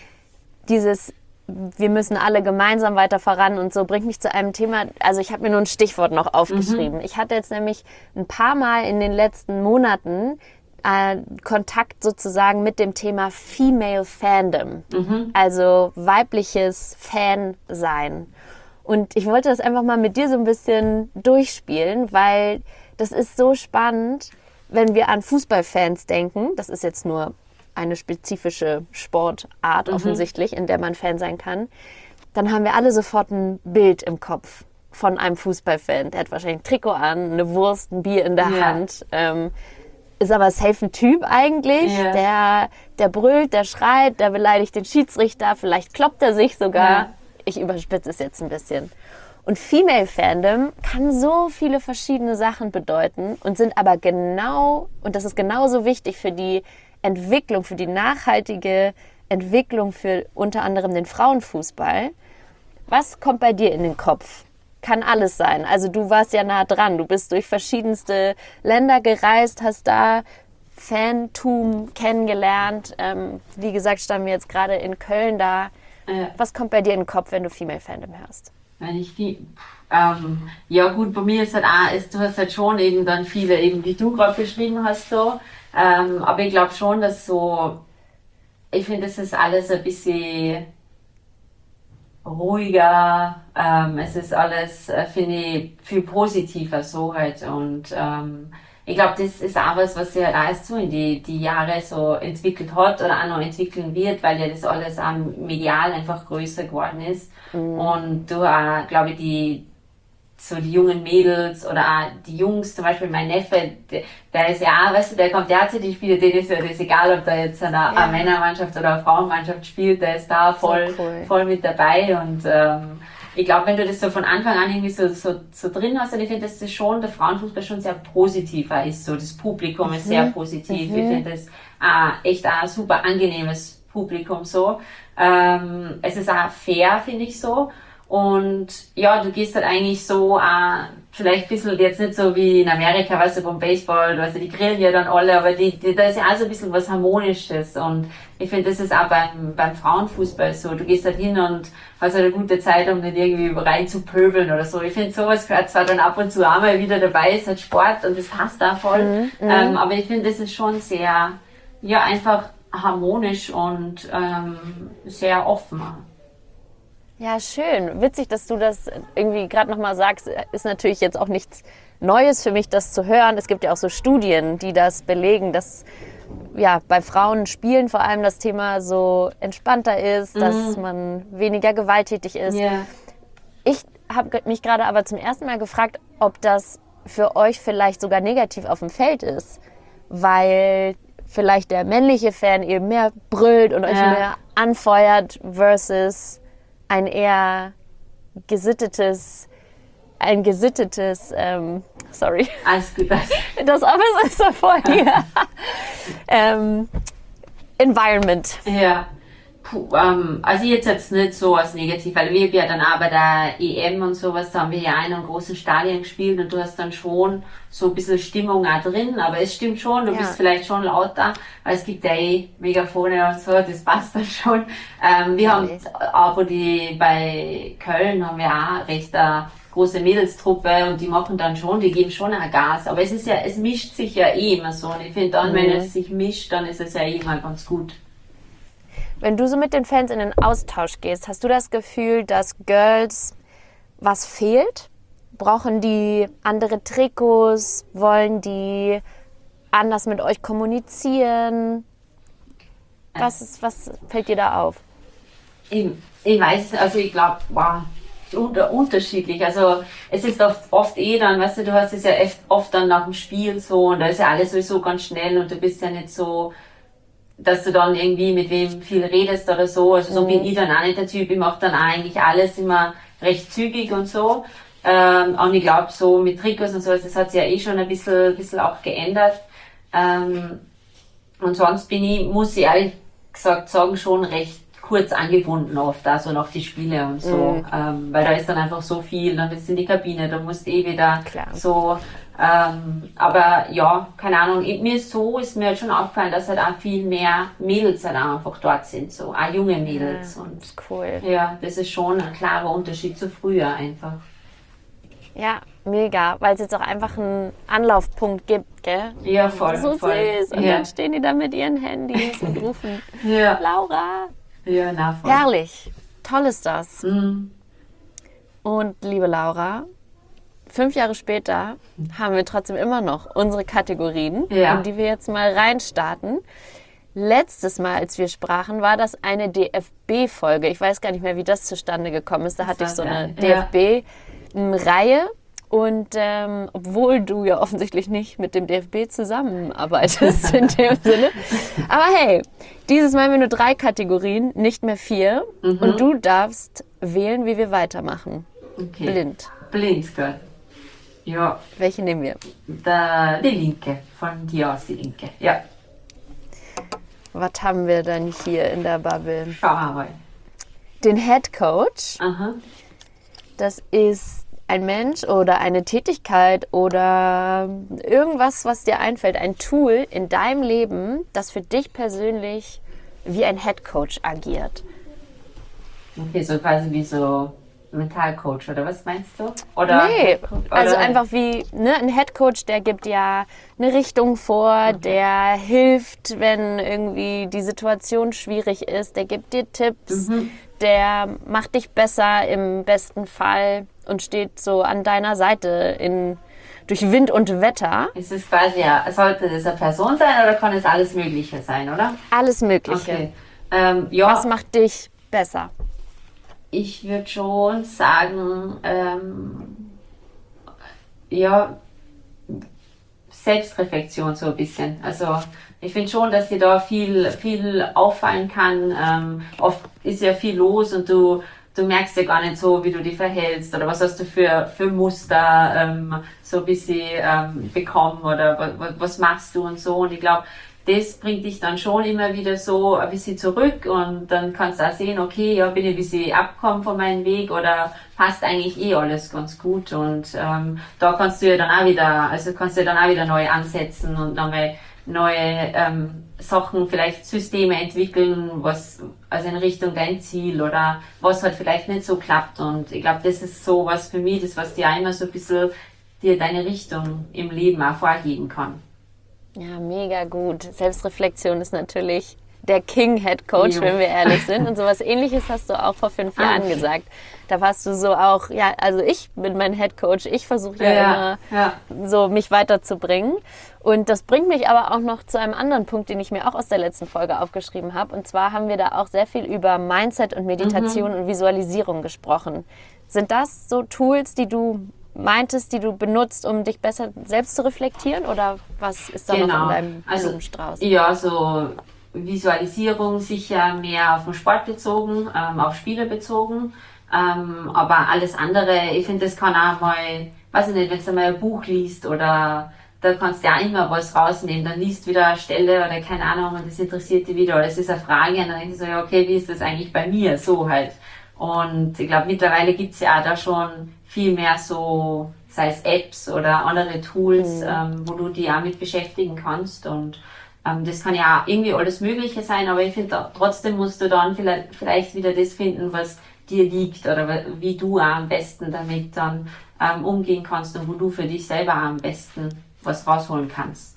Dieses, wir müssen alle gemeinsam weiter voran und so, bringt mich zu einem Thema, also ich habe mir nur ein Stichwort noch aufgeschrieben. Mhm. Ich hatte jetzt nämlich ein paar Mal in den letzten Monaten äh, Kontakt sozusagen mit dem Thema Female Fandom, mhm. also weibliches Fan-Sein. Und ich wollte das einfach mal mit dir so ein bisschen durchspielen, weil das ist so spannend, wenn wir an Fußballfans denken. Das ist jetzt nur eine spezifische Sportart mhm. offensichtlich, in der man Fan sein kann. Dann haben wir alle sofort ein Bild im Kopf von einem Fußballfan. Der hat wahrscheinlich ein Trikot an, eine Wurst, ein Bier in der ja. Hand. Ähm, ist aber safe ein Typ eigentlich. Ja. Der, der brüllt, der schreit, der beleidigt den Schiedsrichter. Vielleicht kloppt er sich sogar. Ja. Ich überspitze es jetzt ein bisschen. Und Female Fandom kann so viele verschiedene Sachen bedeuten und sind aber genau, und das ist genauso wichtig für die Entwicklung, für die nachhaltige Entwicklung für unter anderem den Frauenfußball. Was kommt bei dir in den Kopf? Kann alles sein. Also du warst ja nah dran. Du bist durch verschiedenste Länder gereist, hast da Fantum kennengelernt. Ähm, wie gesagt, standen wir jetzt gerade in Köln da. Äh, Was kommt bei dir in den Kopf, wenn du Female Fandom hörst? Wenn ich viel, ähm, ja gut, bei mir ist halt auch, ist, du hast halt schon eben dann viele, eben wie du gerade beschrieben hast, so. Ähm, aber ich glaube schon, dass so, ich finde, das ist alles ein bisschen ruhiger, ähm, es ist alles, äh, finde ich, viel positiver so halt und ähm, ich glaube, das ist auch was, was sich halt alles so in die, die Jahre so entwickelt hat oder auch noch entwickeln wird, weil ja das alles auch medial einfach größer geworden ist mhm. und du auch, glaube ich, die so die jungen Mädels oder auch die Jungs, zum Beispiel mein Neffe, der, der ist ja auch, weißt du, der kommt ja zu den Spielen, denen ist ja das egal, ob der jetzt eine, ja. eine Männermannschaft oder eine Frauenmannschaft spielt, der ist da voll, so cool. voll mit dabei und ähm, ich glaube, wenn du das so von Anfang an irgendwie so, so, so drin hast, und ich finde, dass das schon, der Frauenfußball schon sehr positiver ist, so das Publikum mhm. ist sehr positiv, mhm. ich finde das äh, echt ein super angenehmes Publikum so, ähm, es ist auch fair, finde ich so. Und ja, du gehst halt eigentlich so, äh, vielleicht ein bisschen jetzt nicht so wie in Amerika, weißt du, beim Baseball, weißt du, die grillen ja dann alle, aber die, die, da ist ja auch so ein bisschen was Harmonisches. Und ich finde, das ist auch beim, beim Frauenfußball so. Du gehst halt hin und hast halt eine gute Zeit, um nicht irgendwie rein zu pöbeln oder so. Ich finde, sowas gehört zwar dann ab und zu auch mal wieder dabei, ist halt Sport und das passt da voll. Mhm, ähm, aber ich finde, das ist schon sehr, ja, einfach harmonisch und ähm, sehr offen. Ja, schön. Witzig, dass du das irgendwie gerade nochmal sagst. Ist natürlich jetzt auch nichts Neues für mich, das zu hören. Es gibt ja auch so Studien, die das belegen, dass ja, bei Frauen spielen vor allem das Thema so entspannter ist, mhm. dass man weniger gewalttätig ist. Yeah. Ich habe mich gerade aber zum ersten Mal gefragt, ob das für euch vielleicht sogar negativ auf dem Feld ist, weil vielleicht der männliche Fan eben mehr brüllt und euch ja. mehr anfeuert versus ein eher gesittetes, ein gesittetes, ähm, sorry. Alles gut. Das Office ist so vor dir. ähm, Environment. Ja. Puh, ähm, also jetzt jetzt nicht so als negativ, weil wir ja dann auch bei der E M und sowas, da haben wir ja in einem großen Stadion gespielt und du hast dann schon so ein bisschen Stimmung auch drin, aber es stimmt schon, du ja. bist vielleicht schon lauter, weil es gibt ja eh Megafone und so, das passt dann schon. Ähm, wir haben aber die, bei Köln haben wir auch recht eine große Mädelstruppe und die machen dann schon, die geben schon auch Gas, aber es ist ja, es mischt sich ja eh immer so und ich finde dann, mhm. wenn es sich mischt, dann ist es ja eh immer ganz gut. Wenn du so mit den Fans in den Austausch gehst, hast du das Gefühl, dass Girls was fehlt? Brauchen die andere Trikots? Wollen die anders mit euch kommunizieren? Was, ist, was fällt dir da auf? Ich, ich weiß, also ich glaube, wow, unter, unterschiedlich. Also es ist oft, oft eh dann, weißt du, du hast es ja echt oft dann nach dem Spiel so und da ist ja alles sowieso ganz schnell und du bist ja nicht so, dass du dann irgendwie mit wem viel redest oder so. Also so mhm. bin ich dann auch nicht der Typ. Ich mache dann auch eigentlich alles immer recht zügig und so. Ähm, und ich glaube, so mit Trikots und so, das hat sich ja eh schon ein bisschen, bisschen auch geändert. Ähm, und sonst bin ich, muss ich ehrlich gesagt sagen, schon recht kurz angebunden oft, also noch die Spiele und so. Mhm. Ähm, weil da ist dann einfach so viel, dann bist du in die Kabine, da musst du eh wieder Klar. so... Ähm, aber ja, keine Ahnung, mir ist so, ist mir halt schon aufgefallen, dass halt auch viel mehr Mädels halt auch einfach dort sind, so, auch junge Mädels. Ja, und das ist cool. Ja, das ist schon ein klarer Unterschied zu früher einfach. Ja, mega, weil es jetzt auch einfach einen Anlaufpunkt gibt, gell? Ja, voll. So voll. süß. Und ja. dann stehen die da mit ihren Handys und rufen, ja. Laura. Ja, na voll. Herrlich, toll ist das. Mhm. Und liebe Laura, fünf Jahre später haben wir trotzdem immer noch unsere Kategorien, ja. in die wir jetzt mal reinstarten. Letztes Mal, als wir sprachen, war das eine D F B-Folge. Ich weiß gar nicht mehr, wie das zustande gekommen ist. Da hatte ich so eine ja. D F B-Reihe. Und ähm, obwohl du ja offensichtlich nicht mit dem D F B zusammenarbeitest in dem Sinne. Aber hey, dieses Mal haben wir nur drei Kategorien, nicht mehr vier. Mhm. Und du darfst wählen, wie wir weitermachen. Okay. Blind. Blind, gell. Ja. Welche nehmen wir? Der, die linke, von dir aus die linke, ja. Was haben wir denn hier in der Bubble? Schau mal. Den Head Coach. Aha. Das ist ein Mensch oder eine Tätigkeit oder irgendwas, was dir einfällt, ein Tool in deinem Leben, das für dich persönlich wie ein Head Coach agiert. Okay, so quasi wie so Mentalcoach, oder was meinst du? Oder, Nee, oder also einfach wie ne, ein Head Coach, der gibt ja eine Richtung vor, mhm. der hilft, wenn irgendwie die Situation schwierig ist, der gibt dir Tipps, mhm. der macht dich besser im besten Fall und steht so an deiner Seite in, durch Wind und Wetter. Ist es quasi, ja, sollte das eine Person sein oder kann es alles Mögliche sein, oder? Alles Mögliche. Okay. Ähm, ja. Was macht dich besser? Ich würde schon sagen, ähm, ja, Selbstreflexion so ein bisschen. Also ich finde schon, dass dir da viel, viel auffallen kann. Ähm, oft ist ja viel los und du, du merkst ja gar nicht so, wie du dich verhältst oder was hast du für, für Muster ähm, so ein bisschen ähm, bekommen oder was, was machst du und so. Und ich glaube, das bringt dich dann schon immer wieder so ein bisschen zurück und dann kannst du auch sehen, okay, ja, bin ich ein bisschen abgekommen von meinem Weg oder passt eigentlich eh alles ganz gut und ähm, da kannst du ja dann auch wieder, also kannst du ja dann auch wieder neu ansetzen und nochmal neue ähm, Sachen, vielleicht Systeme entwickeln, was, also in Richtung dein Ziel oder was halt vielleicht nicht so klappt und ich glaube, das ist so was für mich, das was dir auch immer so ein bisschen dir deine Richtung im Leben auch vorgeben kann. Ja, mega gut. Selbstreflexion ist natürlich der King Head Coach, jo. wenn wir ehrlich sind. Und sowas Ähnliches hast du auch vor fünf ah, Jahren okay. gesagt. Da warst du so auch, ja, also ich bin mein Head Coach. Ich versuche ja, ja immer ja. so mich weiterzubringen. Und das bringt mich aber auch noch zu einem anderen Punkt, den ich mir auch aus der letzten Folge aufgeschrieben habe. Und zwar haben wir da auch sehr viel über Mindset und Meditation mhm. und Visualisierung gesprochen. Sind das so Tools, die du meintest, die du benutzt, um dich besser selbst zu reflektieren? Oder was ist da genau. noch in deinem Blumenstrauß? Also, ja, so Visualisierung sicher mehr auf den Sport bezogen, ähm, auf Spiele bezogen. Ähm, aber alles andere, ich finde, das kann auch mal, weiß ich nicht, wenn du mal ein Buch liest oder da kannst du ja immer was rausnehmen, dann liest wieder eine Stelle oder keine Ahnung und das interessiert dich wieder oder es ist eine Frage und dann denkst du so, ja, okay, wie ist das eigentlich bei mir? So halt. Und ich glaube, mittlerweile gibt's ja auch da schon viel mehr so, sei es Apps oder andere Tools, mhm. ähm, wo du dich auch mit beschäftigen kannst. Und ähm, das kann ja auch irgendwie alles Mögliche sein, aber ich finde, trotzdem musst du dann vielleicht, vielleicht wieder das finden, was dir liegt oder wie du auch am besten damit dann ähm, umgehen kannst und wo du für dich selber auch am besten was rausholen kannst.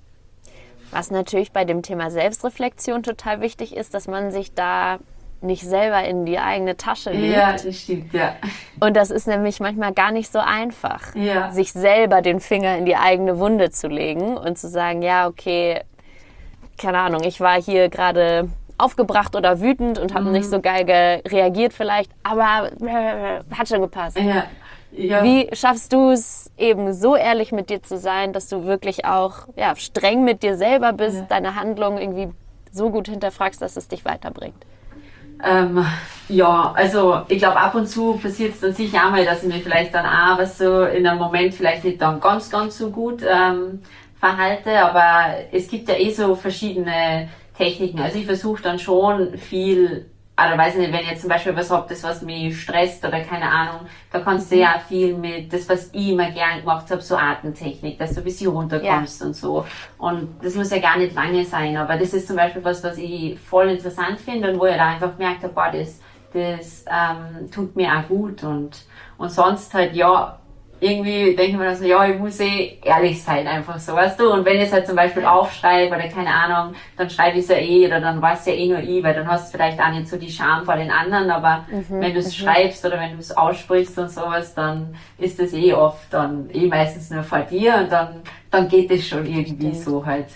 Was natürlich bei dem Thema Selbstreflexion total wichtig ist, dass man sich da nicht selber in die eigene Tasche legt. Ja, das stimmt, ja. Und das ist nämlich manchmal gar nicht so einfach, ja. sich selber den Finger in die eigene Wunde zu legen und zu sagen, ja, okay, keine Ahnung, ich war hier gerade aufgebracht oder wütend und habe mhm. nicht so geil reagiert vielleicht, aber äh, hat schon gepasst. Ja. Ja. Wie schaffst du es eben so ehrlich mit dir zu sein, dass du wirklich auch ja, streng mit dir selber bist, ja. deine Handlungen irgendwie so gut hinterfragst, dass es dich weiterbringt? Ähm, ja, also ich glaube, ab und zu passiert es dann sicher auch mal, dass ich mich vielleicht dann auch, was so in einem Moment vielleicht nicht dann ganz, ganz so gut ähm, verhalte, aber es gibt ja eh so verschiedene Techniken. Also ich versuche dann schon viel, oder weiß nicht, wenn ich jetzt zum Beispiel was hab, das was mich stresst oder keine Ahnung, da kannst du ja viel mit, das was ich immer gern gemacht habe, so Atemtechnik, dass du ein bisschen runterkommst ja. und so. Und das muss ja gar nicht lange sein, aber das ist zum Beispiel was, was ich voll interessant finde und wo ich da einfach gemerkt habe, boah, das, das ähm, tut mir auch gut und, und sonst halt, ja, irgendwie denke ich mir dann so, ja, ich muss eh ehrlich sein, einfach so, weißt du, und wenn ich es halt zum Beispiel aufschreibe oder keine Ahnung, dann schreibe ich es ja eh oder dann weiß ja eh nur ich, weil dann hast du vielleicht auch nicht so die Scham vor den anderen, aber mhm, wenn du es mhm. schreibst oder wenn du es aussprichst und sowas, dann ist das eh oft dann eh meistens nur vor dir und dann, dann geht es schon irgendwie Stimmt. so halt.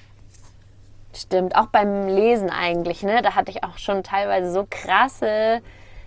Stimmt, auch beim Lesen eigentlich, ne, da hatte ich auch schon teilweise so krasse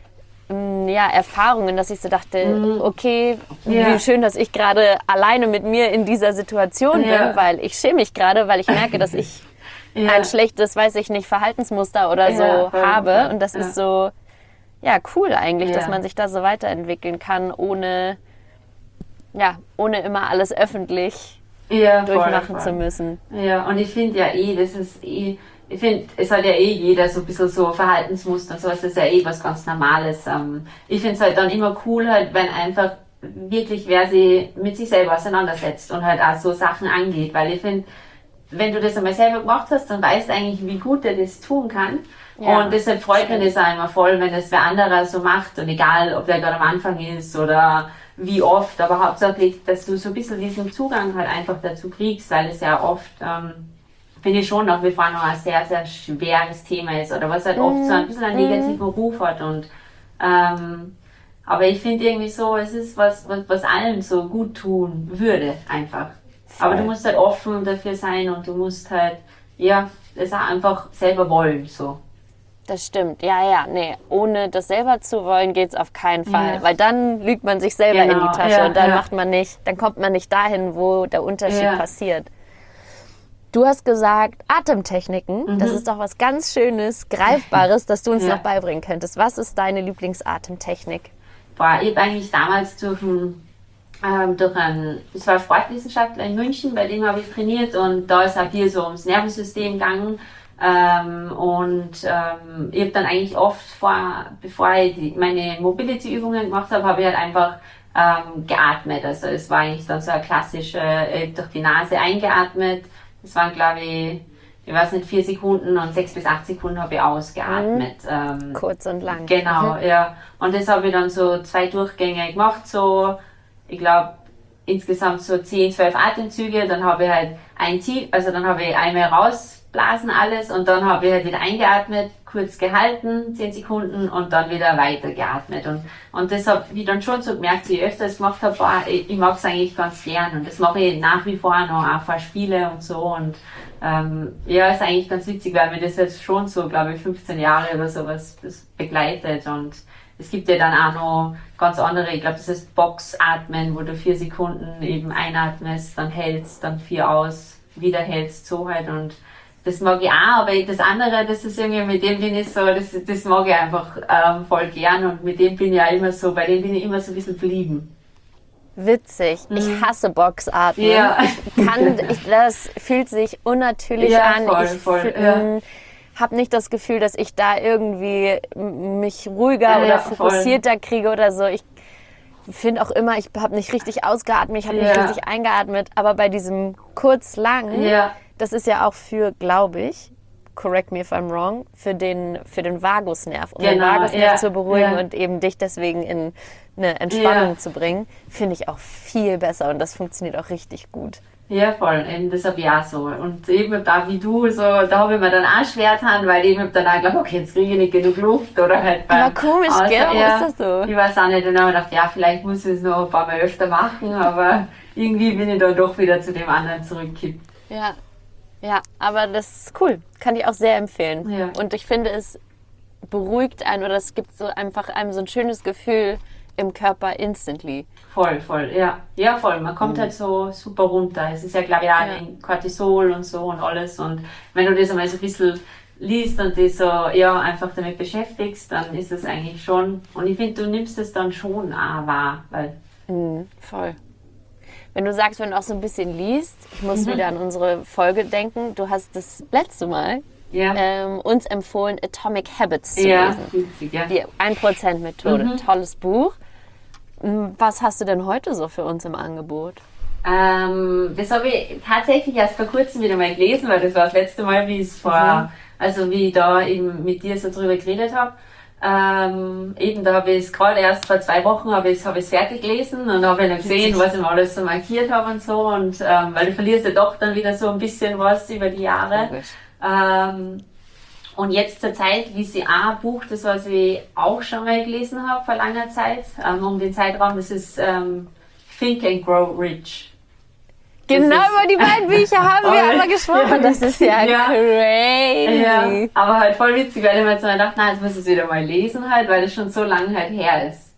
ja, Erfahrungen, dass ich so dachte, mhm. okay, ja. wie schön, dass ich gerade alleine mit mir in dieser Situation ja. bin, weil ich schäme mich gerade, weil ich merke, dass ich ja. ein schlechtes, weiß ich nicht, Verhaltensmuster oder so ja, habe ja. und das ja. ist so, ja, cool eigentlich, ja. dass man sich da so weiterentwickeln kann, ohne, ja, ohne immer alles öffentlich ja, durchmachen voll, voll. zu müssen. Ja, und ich finde ja eh, das ist eh ich finde, es hat ja eh jeder so ein bisschen so Verhaltensmuster und sowas, das ist ja eh was ganz Normales. Ähm, ich finde es halt dann immer cool halt, wenn einfach wirklich wer sich mit sich selber auseinandersetzt und halt auch so Sachen angeht, weil ich finde, wenn du das einmal selber gemacht hast, dann weißt du eigentlich, wie gut er das tun kann. Ja, und deshalb freut mich das auch immer voll, wenn das wer anderer so macht und egal, ob der gerade am Anfang ist oder wie oft, aber hauptsächlich, dass du so ein bisschen diesen Zugang halt einfach dazu kriegst, weil es ja oft, ähm, finde ich schon nach wie vor noch ein sehr, sehr schweres Thema ist oder was halt oft so ein bisschen einen negativen Ruf hat und ähm, aber ich finde irgendwie so, es ist was, was, was allen so gut tun würde, einfach. Voll. Aber du musst halt offen dafür sein und du musst halt, ja, das auch einfach selber wollen, so. Das stimmt, ja, ja, nee, ohne das selber zu wollen geht's auf keinen Fall, ja. Weil dann lügt man sich selber genau. in die Tasche ja, und dann ja. macht man nicht, dann kommt man nicht dahin, wo der Unterschied ja. passiert. Du hast gesagt, Atemtechniken, mhm. das ist doch was ganz Schönes, Greifbares, das du uns ja. noch beibringen könntest. Was ist deine Lieblingsatemtechnik? Boah, ich habe eigentlich damals durch ein, ähm, durch ein, ich war Sportwissenschaftler in München, bei dem habe ich trainiert und da ist halt hier so ums Nervensystem gegangen. Ähm, und ähm, ich habe dann eigentlich oft, vor, bevor ich die, meine Mobility-Übungen gemacht habe, habe ich halt einfach ähm, geatmet. Also es war eigentlich dann so eine klassische, äh, durch die Nase eingeatmet. Das waren, glaube ich, ich weiß nicht, vier Sekunden und sechs bis acht Sekunden habe ich ausgeatmet. Mhm. Ähm, Kurz und lang. Genau, mhm. ja. Und das habe ich dann so zwei Durchgänge gemacht, so, ich glaube, insgesamt so zehn, zwölf Atemzüge. Dann habe ich halt ein Tief, also dann habe ich einmal raus blasen alles und dann habe ich halt wieder eingeatmet, kurz gehalten, zehn Sekunden und dann wieder weiter geatmet. Und, und das habe ich dann schon so gemerkt, je öfter ich es gemacht habe, boah, ich, ich mag es eigentlich ganz gern und das mache ich nach wie vor noch, auch vor Spiele und so. Und ähm, ja, ist eigentlich ganz witzig, weil mir das jetzt schon so, glaube ich, fünfzehn Jahre oder sowas begleitet. Und es gibt ja dann auch noch ganz andere, ich glaube, das ist Boxatmen, wo du vier Sekunden eben einatmest, dann hältst, dann vier aus, wieder hältst, so halt. Und das mag ich auch, aber das andere, das ist irgendwie, mit dem bin ich so, das, das mag ich einfach ähm, voll gern und mit dem bin ich auch immer so, bei dem bin ich immer so ein bisschen verblieben. Witzig. Mhm. Ich hasse Boxatmen. Ja. Ich kann, ich, das fühlt sich unnatürlich ja, an. Voll, ich voll, ja. habe nicht das Gefühl, dass ich da irgendwie mich ruhiger ja, oder ja, fokussierter voll. kriege oder so. Ich finde auch immer, ich habe nicht richtig ausgeatmet, ich habe ja. nicht richtig eingeatmet, aber bei diesem kurz lang, ja. das ist ja auch für, glaube ich, correct me if I'm wrong, für den, für den Vagusnerv, um genau, den Vagusnerv ja, zu beruhigen ja. und eben dich deswegen in eine Entspannung ja. zu bringen, finde ich auch viel besser und das funktioniert auch richtig gut. Ja, voll, eben, das habe ich auch so. Und eben da wie du, so, da habe ich mir dann auch schwer getan, weil ich eben dann auch gedacht, okay, jetzt kriege ich nicht genug Luft oder halt beim Aber komisch, Außer, gell? Warum ja, ist das so? Ich weiß auch nicht, und dann habe ich gedacht, ja, vielleicht muss ich es noch ein paar Mal öfter machen, aber irgendwie bin ich dann doch wieder zu dem anderen zurückgekippt. Ja, ja, aber das ist cool, kann ich auch sehr empfehlen. Ja. Und ich finde, es beruhigt einen oder es gibt so einfach einem so ein schönes Gefühl im Körper instantly. Voll, voll, ja. Ja, voll. Man kommt mhm. halt so super runter. Es ist ja, glaube ich, auch ja. Cortisol und so und alles. Und wenn du das einmal so ein bisschen liest und dich so, ja, einfach damit beschäftigst, dann ist es eigentlich schon, und ich finde, du nimmst es dann schon auch wahr, weil... Mhm, voll. Wenn du sagst, wenn du auch so ein bisschen liest, ich muss Mhm. wieder an unsere Folge denken, du hast das letzte Mal Ja. ähm, uns empfohlen, Atomic Habits zu Ja, lesen. witzig, ja. Die ein Prozent Methode, Mhm. tolles Buch. Was hast du denn heute so für uns im Angebot? Ähm, das habe ich tatsächlich erst vor kurzem wieder mal gelesen, weil das war das letzte Mal, wie es vor, Mhm. also wie ich da eben mit dir so drüber geredet habe. Ähm, eben, da habe ich es gerade erst vor zwei Wochen habe ich es hab ich's fertig gelesen und habe dann gesehen, was ich mir alles so markiert habe und so. Und ähm, weil du verlierst ja doch dann wieder so ein bisschen was über die Jahre. Ähm, und jetzt zur Zeit lese ich auch ein Buch, das was ich auch schon mal gelesen habe vor langer Zeit, ähm, um den Zeitraum, das ist ähm, Think and Grow Rich. Das Genau ist, über die beiden Bücher haben wir Oh, aber gesprochen. ja, Das ist ja, ja. crazy. Ja, aber halt voll witzig, weil ich mir jetzt mal gedacht, na, jetzt muss ich es wieder mal lesen halt, weil das schon so lange halt her ist.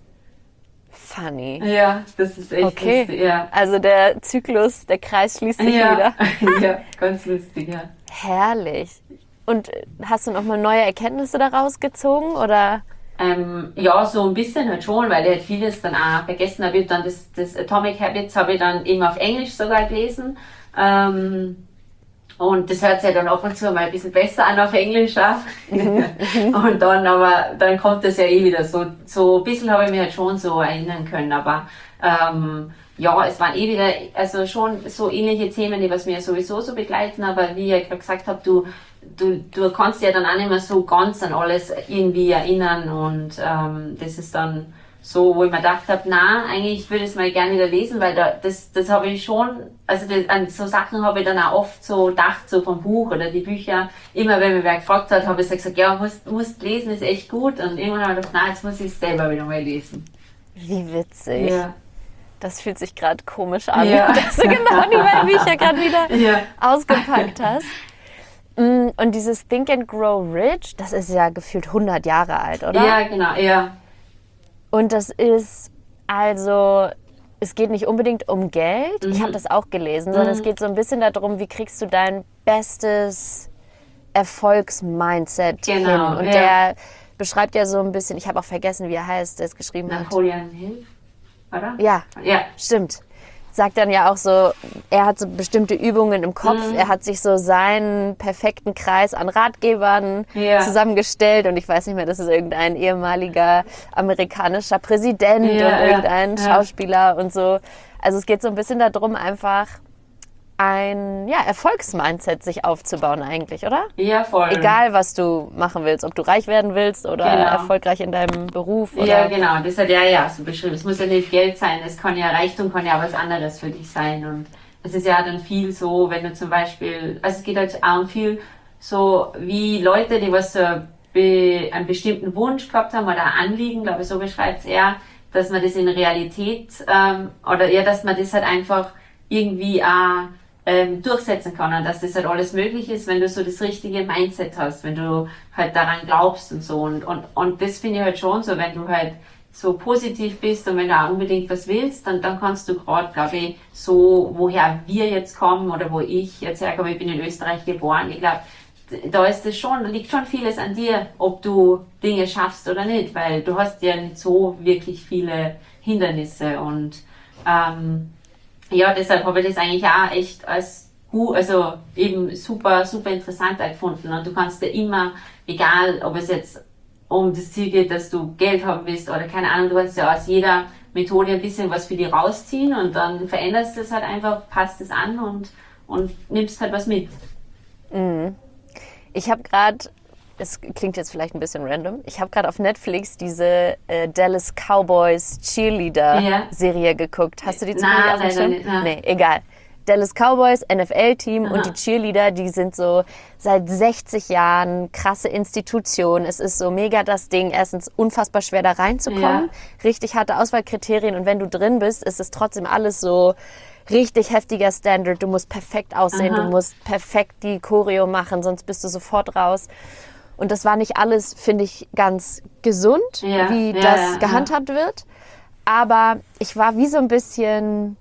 Funny. Ja, das ist echt Okay. lustig, ja. Also der Zyklus, der Kreis schließt sich Ja. wieder. Ja, ganz lustig, ja. Herrlich. Und hast du nochmal neue Erkenntnisse daraus gezogen oder? Ähm, ja, so ein bisschen halt schon, weil ich halt vieles dann auch vergessen habe. Ich hab dann das, das Atomic Habits habe ich dann eben auf Englisch sogar gelesen. Ähm, Und das hört sich ja dann ab und zu mal ein bisschen besser an auf Englisch auch. Und dann aber, dann kommt das ja eh wieder so, so ein bisschen habe ich mich halt schon so erinnern können, aber, ähm, ja, es waren eh wieder, also schon so ähnliche Themen, die was mir sowieso so begleiten, aber wie ich gerade gesagt habe, du, du, du kannst ja dann auch nicht mehr so ganz an alles irgendwie erinnern und, ähm, das ist dann, so, wo ich mir gedacht habe, na, eigentlich würde ich es mal gerne wieder lesen, weil da, das, das habe ich schon, also das, an so Sachen habe ich dann auch oft so gedacht, so vom Buch oder die Bücher. Immer wenn mich wer gefragt hat, habe ich gesagt, ja, musst, musst lesen, ist echt gut. Und irgendwann habe ich gedacht, na, jetzt muss ich es selber wieder mal lesen. Wie witzig. Ja. Das fühlt sich gerade komisch an, Ja. dass du genau die beiden Bücher gerade wieder Ja. ausgepackt hast. Und dieses Think and Grow Rich, das ist ja gefühlt hundert Jahre alt, oder? Ja, genau, ja. Und das ist, also, es geht nicht unbedingt um Geld, Mhm. ich habe das auch gelesen, sondern Mhm. es geht so ein bisschen darum, wie kriegst du dein bestes Erfolgsmindset Genau, hin. Und ja. der beschreibt ja so ein bisschen, ich habe auch vergessen, wie er heißt, der es geschrieben hat. Napoleon Hill, oder? Ja, Ja. stimmt. Sagt dann ja auch so, er hat so bestimmte Übungen im Kopf, Mhm. er hat sich so seinen perfekten Kreis an Ratgebern Ja. zusammengestellt und ich weiß nicht mehr, das ist irgendein ehemaliger amerikanischer Präsident Ja, und ja, irgendein ja. Schauspieler und so. Also es geht so ein bisschen darum, einfach ein ja, Erfolgsmindset sich aufzubauen eigentlich, oder? Ja, voll. Egal, was du machen willst, ob du reich werden willst oder Genau. erfolgreich in deinem Beruf. Oder Ja, genau, das hat er ja so beschrieben. Es muss ja nicht Geld sein, es kann ja Reichtum, kann ja auch was anderes für dich sein. Und es ist ja dann viel so, wenn du zum Beispiel, also es geht halt auch um viel so wie Leute, die was so be, einen bestimmten Wunsch gehabt haben oder ein Anliegen, glaube ich, so beschreibt es er, dass man das in Realität, ähm, oder eher, dass man das halt einfach irgendwie auch ähm, durchsetzen kann und dass das halt alles möglich ist, wenn du so das richtige Mindset hast, wenn du halt daran glaubst und so und, und, und das finde ich halt schon so, wenn du halt so positiv bist und wenn du auch unbedingt was willst, dann, dann kannst du gerade, glaube ich, so, woher wir jetzt kommen oder wo ich jetzt herkomme, ich bin in Österreich geboren, ich glaube, da ist es schon, da liegt schon vieles an dir, ob du Dinge schaffst oder nicht, weil du hast ja nicht so wirklich viele Hindernisse und ähm, ja, deshalb habe ich das eigentlich auch echt als gut, also eben super, super interessant gefunden. Und du kannst dir immer, egal ob es jetzt um das Ziel geht, dass du Geld haben willst oder keine Ahnung, du kannst ja aus jeder Methode ein bisschen was für dich rausziehen und dann veränderst du es halt einfach, passt es an und, und nimmst halt was mit. Mhm. Ich habe gerade, es klingt jetzt vielleicht ein bisschen random, ich habe gerade auf Netflix diese äh, Dallas Cowboys Cheerleader-Serie geguckt. Hast du die zufällig Nein, auf dem leider Schirm? nicht, nein. Nee, egal. Dallas Cowboys, N F L-Team Aha. und die Cheerleader, die sind so seit sechzig Jahren krasse Institution. Es ist so mega das Ding. Erstens unfassbar schwer da reinzukommen. Ja. Richtig harte Auswahlkriterien. Und wenn du drin bist, ist es trotzdem alles so richtig heftiger Standard. Du musst perfekt aussehen. Aha. Du musst perfekt die Choreo machen, sonst bist du sofort raus. Und das war nicht alles, finde ich, ganz gesund, Ja, wie ja, das ja, gehandhabt wird. Aber ich war wie so ein bisschen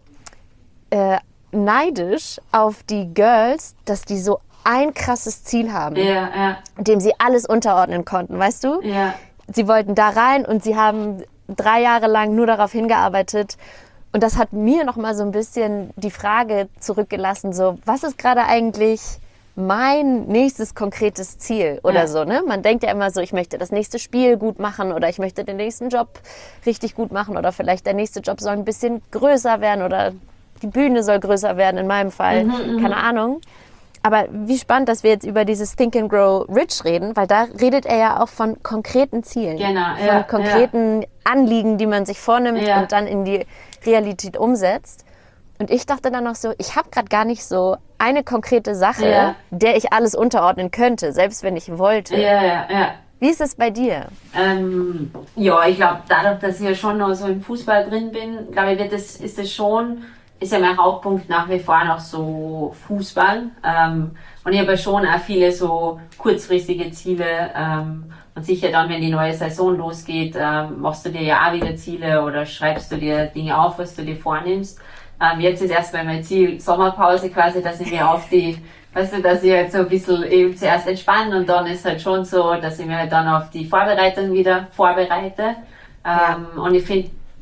äh, neidisch auf die Girls, dass die so ein krasses Ziel haben, Ja, ja, dem sie alles unterordnen konnten, weißt du? ja. Sie wollten da rein und sie haben drei Jahre lang nur darauf hingearbeitet. Und das hat mir noch mal so ein bisschen die Frage zurückgelassen, so, was ist gerade eigentlich mein nächstes konkretes Ziel oder Ja. so, ne? Man denkt ja immer so, ich möchte das nächste Spiel gut machen oder ich möchte den nächsten Job richtig gut machen oder vielleicht der nächste Job soll ein bisschen größer werden oder die Bühne soll größer werden in meinem Fall, Mhm, keine Ahnung. Aber wie spannend, dass wir jetzt über dieses Think and Grow Rich reden, weil da redet er ja auch von konkreten Zielen, Genau, von ja, konkreten Anliegen, die man sich vornimmt Ja. und dann in die Realität umsetzt. Und ich dachte dann noch so, ich habe gerade gar nicht so eine konkrete Sache, Ja. der ich alles unterordnen könnte, selbst wenn ich wollte. Ja, ja, ja. Wie ist es bei dir? Ähm, ja, ich glaube, dadurch, dass ich ja schon noch so im Fußball drin bin, glaube ich, wird das, ist das schon, ist ja mein Hauptpunkt nach wie vor noch so Fußball. Ähm, und ich habe ja schon auch viele so kurzfristige Ziele. Ähm, und sicher dann, wenn die neue Saison losgeht, ähm, machst du dir ja auch wieder Ziele oder schreibst du dir Dinge auf, was du dir vornimmst. Ähm, jetzt ist erstmal mein Ziel Sommerpause quasi, dass ich mir auf die, weißt du, dass ich halt so ein bisschen eben zuerst entspanne und dann ist halt schon so, dass ich mir halt dann auf die Vorbereitung wieder vorbereite. Ähm, Ja. Und ich finde,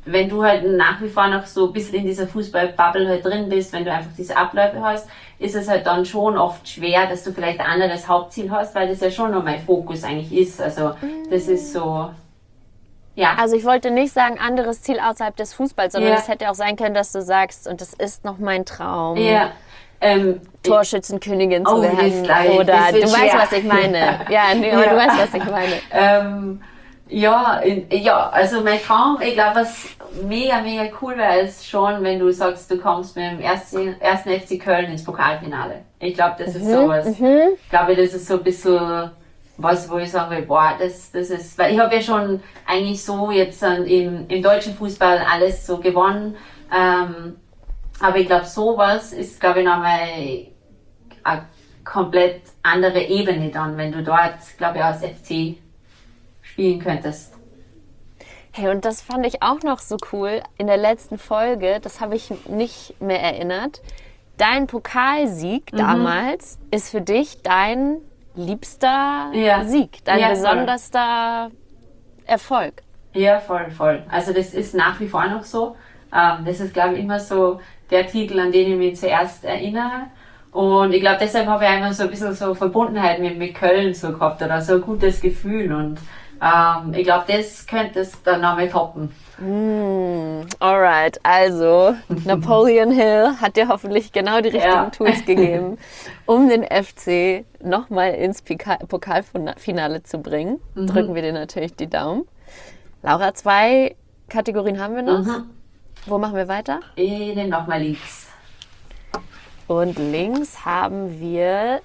wenn du halt nach wie vor noch so ein bisschen in dieser Fußball-Bubble halt drin bist, wenn du einfach diese Abläufe hast, ist es halt dann schon oft schwer, dass du vielleicht ein anderes Hauptziel hast, weil das ja schon noch mein Fokus eigentlich ist. Also das ist so, ja. Also ich wollte nicht sagen, anderes Ziel außerhalb des Fußballs, sondern Ja. es hätte auch sein können, dass du sagst, und das ist noch mein Traum, Ja. Ähm, Torschützenkönigin zu Oh, das werden. gleich, Oder das du wird weißt, schwer. was ich meine. Ja, nee, aber Ja. du weißt, was ich meine. Ähm, ja, in, ja, also mein Traum, ich glaube, was mega, mega cool wäre, ist schon, wenn du sagst, du kommst mit dem ersten, ersten F C Köln ins Pokalfinale. Ich glaube, das ist sowas. Ich glaube, das ist so ein bisschen was, wo ich sagen will, boah, das, das ist, weil ich habe ja schon eigentlich so jetzt ähm, im, im deutschen Fußball alles so gewonnen. Ähm, aber ich glaube, sowas ist, glaube ich, nochmal eine komplett andere Ebene dann, wenn du dort, glaube ich, als F C spielen könntest. Hey, und das fand ich auch noch so cool in der letzten Folge, das habe ich nicht mehr erinnert. Dein Pokalsieg Mhm. damals ist für dich dein liebster Ja. Sieg, dein Ja, voll. besonderster Erfolg. Ja, voll, voll. Also das ist nach wie vor noch so. Ähm, das ist, glaube ich, immer so der Titel, an den ich mich zuerst erinnere. Und ich glaube, deshalb habe ich immer so ein bisschen so Verbundenheit mit, mit Köln so gehabt oder so ein gutes Gefühl. Und ähm, ich glaube, das könnte es dann nochmal toppen. Mm, alright, also Napoleon Hill hat dir hoffentlich genau die richtigen Ja. Tools gegeben, um den F C nochmal ins Pika- Pokalfinale zu bringen. Mhm. Drücken wir dir natürlich die Daumen. Laura, zwei Kategorien haben wir noch. Mhm. Wo machen wir weiter? Ich nehme nochmal links. Und links haben wir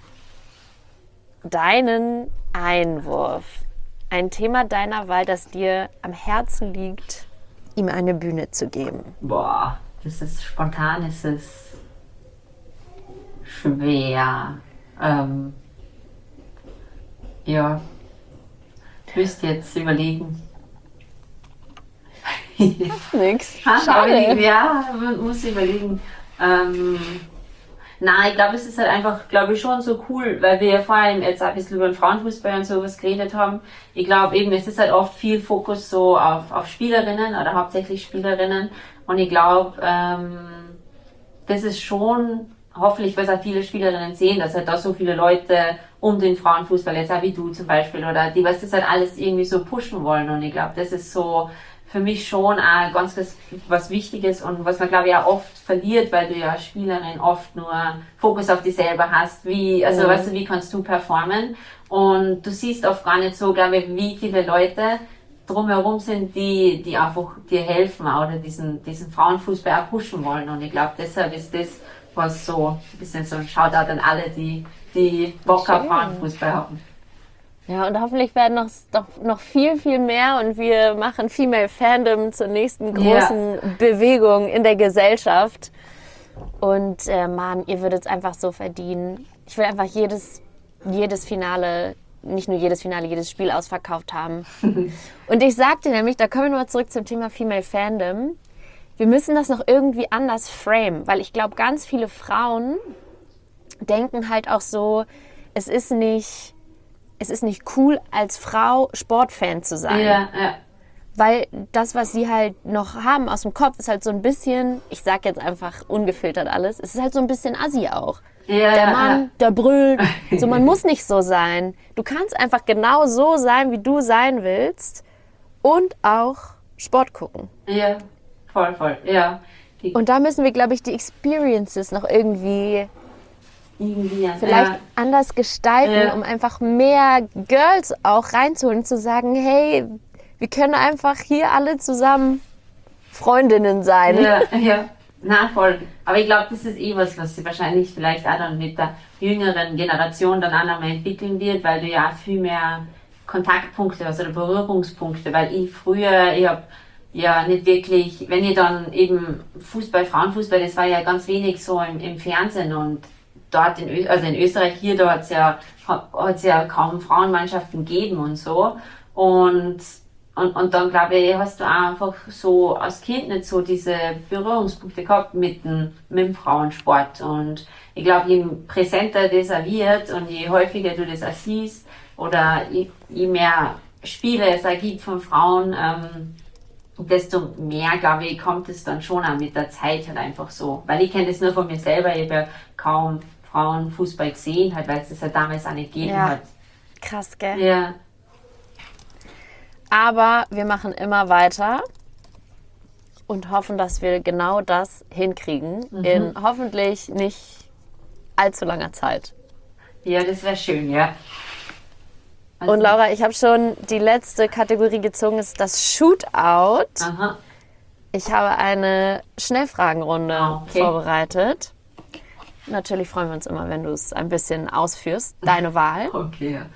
deinen Einwurf. Ein Thema deiner Wahl, das dir am Herzen liegt, ihm eine Bühne zu geben. Boah, das ist spontan, ist es schwer. Ähm, ja, ich müsste jetzt überlegen. Nix. Aber Schade. ich- Ja, man muss überlegen. Ähm, nein, ich glaube, es ist halt einfach, glaube ich, schon so cool, weil wir ja vorhin jetzt ein bisschen über den Frauenfußball und sowas geredet haben. Ich glaube eben, es ist halt oft viel Fokus so auf, auf Spielerinnen oder hauptsächlich Spielerinnen. Und ich glaube, ähm, das ist schon, hoffentlich, weil es auch viele Spielerinnen sehen, dass halt da so viele Leute um den Frauenfußball, jetzt auch wie du zum Beispiel, oder die, was das halt alles irgendwie so pushen wollen. Und ich glaube, das ist so für mich schon auch ganz was, was Wichtiges und was man, glaube ich, auch oft verliert, weil du ja als Spielerin oft nur Fokus auf dich selber hast. Wie, also, Mhm. weißt du, wie kannst du performen? Und du siehst oft gar nicht so, glaube ich, wie viele Leute drumherum sind, die, die einfach dir helfen oder diesen, diesen Frauenfußball auch pushen wollen. Und ich glaube, deshalb ist das, was so ein bisschen so ein Shoutout an alle, die, die Bock auf Schön. Frauenfußball haben. Ja, und hoffentlich werden noch, noch, noch viel, viel mehr und wir machen Female Fandom zur nächsten großen Bewegung in der Gesellschaft. Und äh, Mann, ihr würdet es einfach so verdienen. Ich will einfach jedes, jedes Finale, nicht nur jedes Finale, jedes Spiel ausverkauft haben. Und ich sagte nämlich, da kommen wir nochmal zurück zum Thema Female Fandom, wir müssen das noch irgendwie anders framen, weil ich glaube, ganz viele Frauen denken halt auch so, es ist nicht... Es ist nicht cool, als Frau Sportfan zu sein. Ja, ja. Weil das, was sie halt noch haben aus dem Kopf, ist halt so ein bisschen, ich sag jetzt einfach ungefiltert alles, es ist halt so ein bisschen assi auch. Ja, Der ja, Mann, der brüllt. So, man muss nicht so sein. Du kannst einfach genau so sein, wie du sein willst und auch Sport gucken. Ja, voll, voll, ja. Die, Und da müssen wir, glaube ich, die Experiences noch irgendwie irgendwie, vielleicht ja. anders gestalten, Ja. um einfach mehr Girls auch reinzuholen, zu sagen, hey, wir können einfach hier alle zusammen Freundinnen sein. Ja, ja, na voll. Aber ich glaube, das ist eh was, was sie wahrscheinlich vielleicht auch dann mit der jüngeren Generation dann auch noch mal entwickeln wird, weil du ja viel mehr Kontaktpunkte hast oder Berührungspunkte, weil ich früher, ich habe ja nicht wirklich, wenn ihr dann eben Fußball, Frauenfußball, das war ja ganz wenig so im, im Fernsehen und dort in, Ö also in Österreich hier, da hat's ja, hat's ja kaum Frauenmannschaften gegeben und so. Und, und, und dann glaube ich, hast du auch einfach so als Kind nicht so diese Berührungspunkte gehabt mit dem, mit dem Frauensport. Und ich glaube, je präsenter das auch wird und je häufiger du das auch siehst oder je, je mehr Spiele es auch gibt von Frauen, ähm, desto mehr, glaube ich, kommt es dann schon auch mit der Zeit halt einfach so. Weil ich kenne das nur von mir selber, ich habe ja kaum Frauenfußball gesehen, halt, weil es das halt damals auch nicht gegeben Ja. hat. Krass, gell? Ja. Aber wir machen immer weiter und hoffen, dass wir genau das hinkriegen Mhm. in hoffentlich nicht allzu langer Zeit. Ja, das wäre schön, ja. Also, Und Laura, ich habe schon die letzte Kategorie gezogen, ist das Shootout. aha. Ich habe eine Schnellfragenrunde Ah, okay. vorbereitet. Natürlich freuen wir uns immer, wenn du es ein bisschen ausführst, deine Wahl. Okay, ja.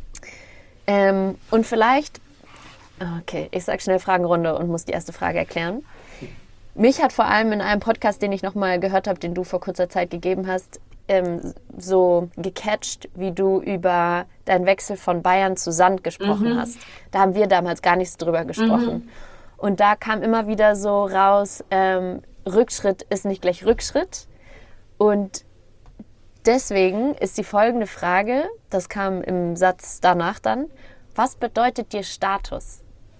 Ähm, und vielleicht, okay, ich sage Schnellfragenrunde und muss die erste Frage erklären. Mich hat vor allem in einem Podcast, den ich nochmal gehört habe, den du vor kurzer Zeit gegeben hast, ähm, so gecatcht, wie du über deinen Wechsel von Bayern zu Sand gesprochen Mhm. hast. Da haben wir damals gar nichts drüber gesprochen. Und da kam immer wieder so raus, ähm, Rückschritt ist nicht gleich Rückschritt. Und deswegen ist die folgende Frage, das kam im Satz danach dann, was bedeutet dir Status?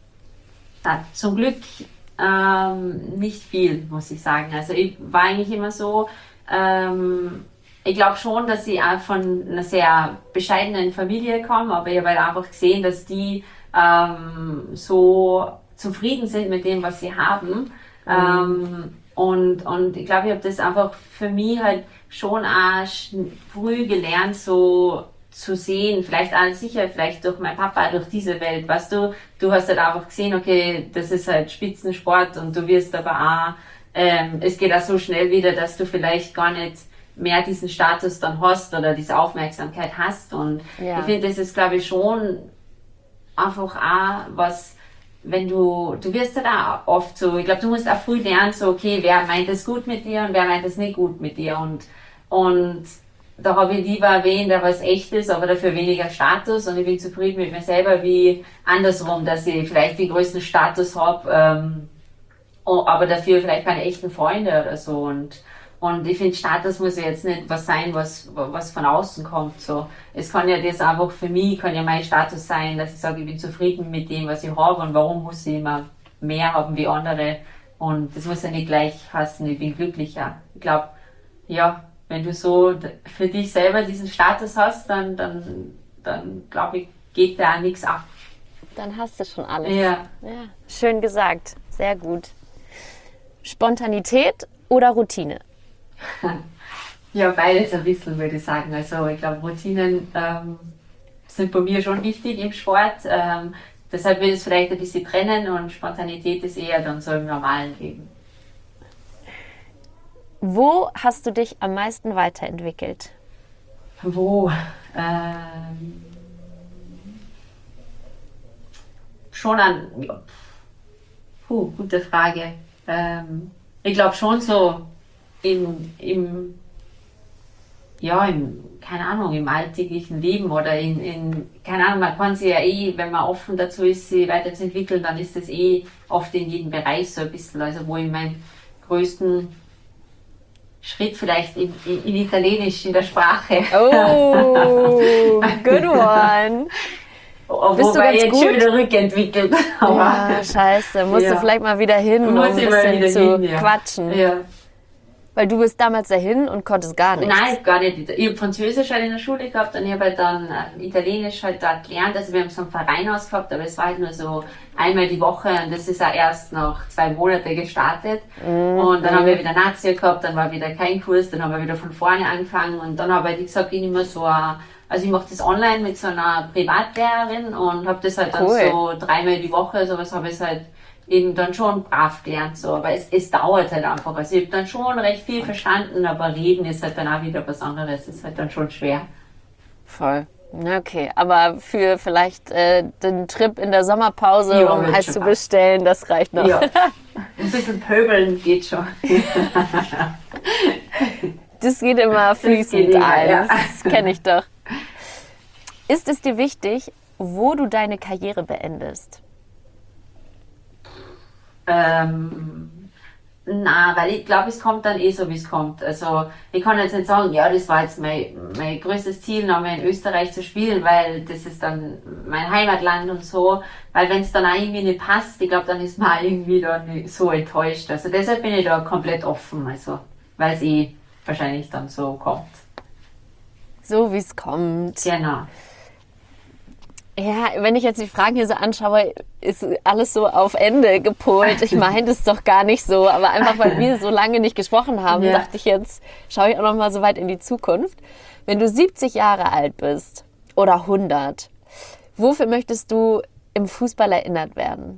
Ja, zum Glück ähm, nicht viel, muss ich sagen. Also ich war eigentlich immer so, ähm, ich glaube schon, dass ich auch von einer sehr bescheidenen Familie komme, aber ich habe halt einfach gesehen, dass die ähm, so zufrieden sind mit dem, was sie haben. Mhm. Ähm, und, und ich glaube, ich habe das einfach für mich halt schon auch früh gelernt, so zu sehen, vielleicht auch sicher, vielleicht durch meinen Papa, durch diese Welt, weißt du, du hast halt einfach gesehen, okay, das ist halt Spitzensport und du wirst aber auch, ähm, es geht auch so schnell wieder, dass du vielleicht gar nicht mehr diesen Status dann hast oder diese Aufmerksamkeit hast und Ja. ich finde, das ist, glaube ich, schon einfach auch was, wenn du, du wirst halt auch oft so, ich glaube, du musst auch früh lernen, so, okay, wer meint es gut mit dir und wer meint es nicht gut mit dir und, und da habe ich lieber wen, der was echt ist, aber dafür weniger Status und ich bin zufrieden mit mir selber, wie andersrum, dass ich vielleicht den größten Status habe, ähm, aber dafür vielleicht keine echten Freunde oder so und und ich finde, Status muss ja jetzt nicht was sein, was, was von außen kommt. So. Es kann ja das einfach für mich, kann ja mein Status sein, dass ich sage, ich bin zufrieden mit dem, was ich habe und warum muss ich immer mehr haben wie andere. Und das muss ja nicht gleich heißen, ich bin glücklicher. Ich glaube, ja, wenn du so für dich selber diesen Status hast, dann, dann, dann glaube ich, geht da auch nichts ab. Dann hast du schon alles. Ja. Ja. Schön gesagt, sehr gut. Spontanität oder Routine? Ja, beides ein bisschen, würde ich sagen. Also ich glaube, Routinen ähm, sind bei mir schon wichtig im Sport. Ähm, deshalb will ich es vielleicht ein bisschen trennen und Spontanität ist eher dann so im normalen Leben. Wo hast du dich am meisten weiterentwickelt? Wo? Ähm, schon an... Ja. Puh, gute Frage. Ähm, ich glaube schon so im, im, ja, im, keine Ahnung, im alltäglichen Leben oder in, in, keine Ahnung, man kann sich ja eh, wenn man offen dazu ist, sich weiterzuentwickeln, dann ist das eh oft in jedem Bereich so ein bisschen, also wo ich meinen größten Schritt vielleicht in, in, in Italienisch, in der Sprache. Oh, good one. Bist du Wobei ganz jetzt gut? schon wieder rückentwickelt. Aber Ja, scheiße. Musst Ja. du vielleicht mal wieder hin, um muss ein ich mal bisschen wieder zu hin, ja. quatschen. Ja. Weil du bist damals dahin und konntest gar nichts. Nein, gar nicht. Ich habe Französisch halt in der Schule gehabt und ich habe halt dann äh, Italienisch halt dort gelernt. Also wir haben so einen Verein ausgehabt, aber es war halt nur so einmal die Woche und das ist auch erst nach zwei Monaten gestartet. Mhm. Und dann haben wir wieder Nazi gehabt, dann war wieder kein Kurs, dann haben wir wieder von vorne angefangen und dann habe ich gesagt, ich nehme so ein, also ich mache das online mit so einer Privatlehrerin und habe das halt dann Cool. so dreimal die Woche, sowas habe ich halt eben dann schon brav gelernt, so, aber es, es dauert halt einfach. Also ich habe dann schon recht viel verstanden, aber reden ist halt dann auch wieder was anderes, ist halt dann schon schwer. Voll. Na, okay, aber für vielleicht äh, den Trip in der Sommerpause, Ja, um wird Eis schon zu passen. bestellen, das reicht noch. Ja, ein bisschen pöbeln geht schon. Das geht immer fließend geht immer, ein, ja. das kenne ich doch. Ist es dir wichtig, wo du deine Karriere beendest? Ähm, Na, weil ich glaube, es kommt dann eh so, wie es kommt. Also ich kann jetzt nicht sagen, ja, das war jetzt mein, mein größtes Ziel, nochmal in Österreich zu spielen, weil das ist dann mein Heimatland und so. Weil wenn es dann auch irgendwie nicht passt, ich glaube, dann ist man auch irgendwie dann so enttäuscht. Also deshalb bin ich da komplett offen, also weil es eh wahrscheinlich dann so kommt. So wie es kommt. Genau. Ja, wenn ich jetzt die Fragen hier so anschaue, ist alles so auf Ende gepolt. Ich meine das doch gar nicht so, aber einfach, weil wir so lange nicht gesprochen haben, ja. dachte ich jetzt, schaue ich auch noch mal so weit in die Zukunft. Wenn du siebzig Jahre alt bist oder hundert, wofür möchtest du im Fußball erinnert werden?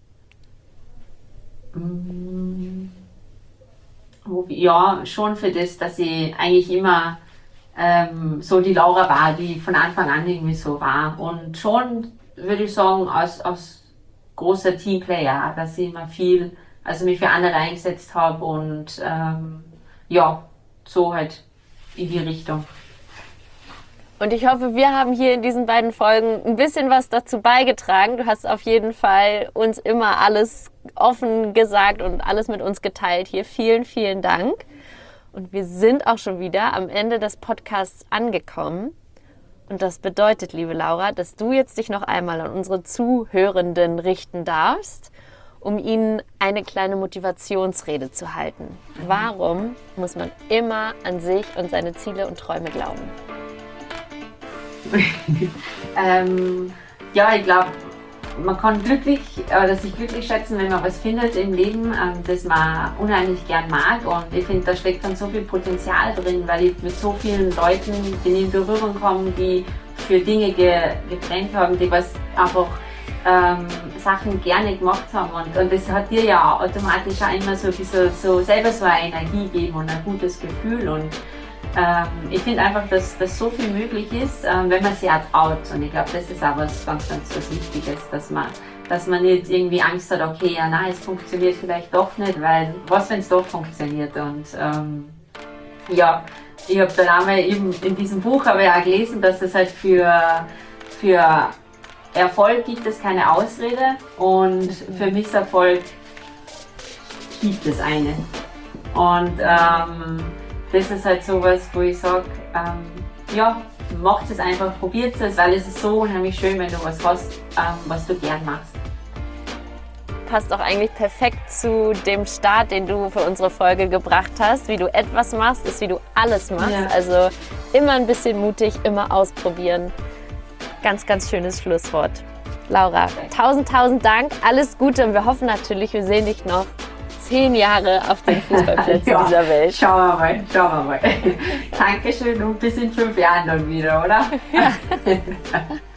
Ja, schon für das, dass ich eigentlich immer Ähm, so die Laura war, die von Anfang an irgendwie so war. Und schon, würde ich sagen, als, als großer Teamplayer, dass ich immer viel, also mich für andere eingesetzt habe und ähm, ja, so halt in die Richtung. Und ich hoffe, wir haben hier in diesen beiden Folgen ein bisschen was dazu beigetragen. Du hast auf jeden Fall uns immer alles offen gesagt und alles mit uns geteilt hier. Vielen, vielen Dank. Und wir sind auch schon wieder am Ende des Podcasts angekommen. Und das bedeutet, liebe Laura, dass du jetzt dich noch einmal an unsere Zuhörenden richten darfst, um ihnen eine kleine Motivationsrede zu halten. Warum muss man immer an sich und seine Ziele und Träume glauben? ähm, ja, ich glaube, man kann glücklich oder sich glücklich schätzen, wenn man was findet im Leben, ähm, das man unheimlich gern mag. Und ich finde, da steckt dann so viel Potenzial drin, weil ich mit so vielen Leuten bin in Berührung komme, die für Dinge ge getrennt haben, die was einfach ähm, Sachen gerne gemacht haben. Und, und das hat dir ja automatisch auch immer so ein bisschen so selber so eine Energie gegeben und ein gutes Gefühl. Und Ähm, ich finde einfach, dass, dass so viel möglich ist, ähm, wenn man sich auch traut. Und ich glaube, das ist auch was ganz, ganz was Wichtiges, dass man, dass man nicht irgendwie Angst hat, okay, ja nein, es funktioniert vielleicht doch nicht, weil was, wenn es doch funktioniert? Und ähm, ja, ich habe dann einmal eben in diesem Buch habe ich auch gelesen, dass es halt für, für Erfolg gibt es keine Ausrede und für Misserfolg gibt es eine. Und ähm, das ist halt sowas, wo ich sage, ähm, ja, macht es einfach, probiert es, weil es ist so unheimlich schön, wenn du was hast, ähm, was du gern machst. Passt auch eigentlich perfekt zu dem Start, den du für unsere Folge gebracht hast. Wie du etwas machst, ist wie du alles machst. Ja. Also immer ein bisschen mutig, immer ausprobieren. Ganz, ganz schönes Schlusswort. Laura, tausend, tausend Dank, alles Gute und wir hoffen natürlich, wir sehen dich noch zehn Jahre auf den Fußballplätzen ja, dieser Welt. Schauen wir mal, schauen wir mal. Dankeschön und bis in fünf Jahren dann wieder, oder? Ja.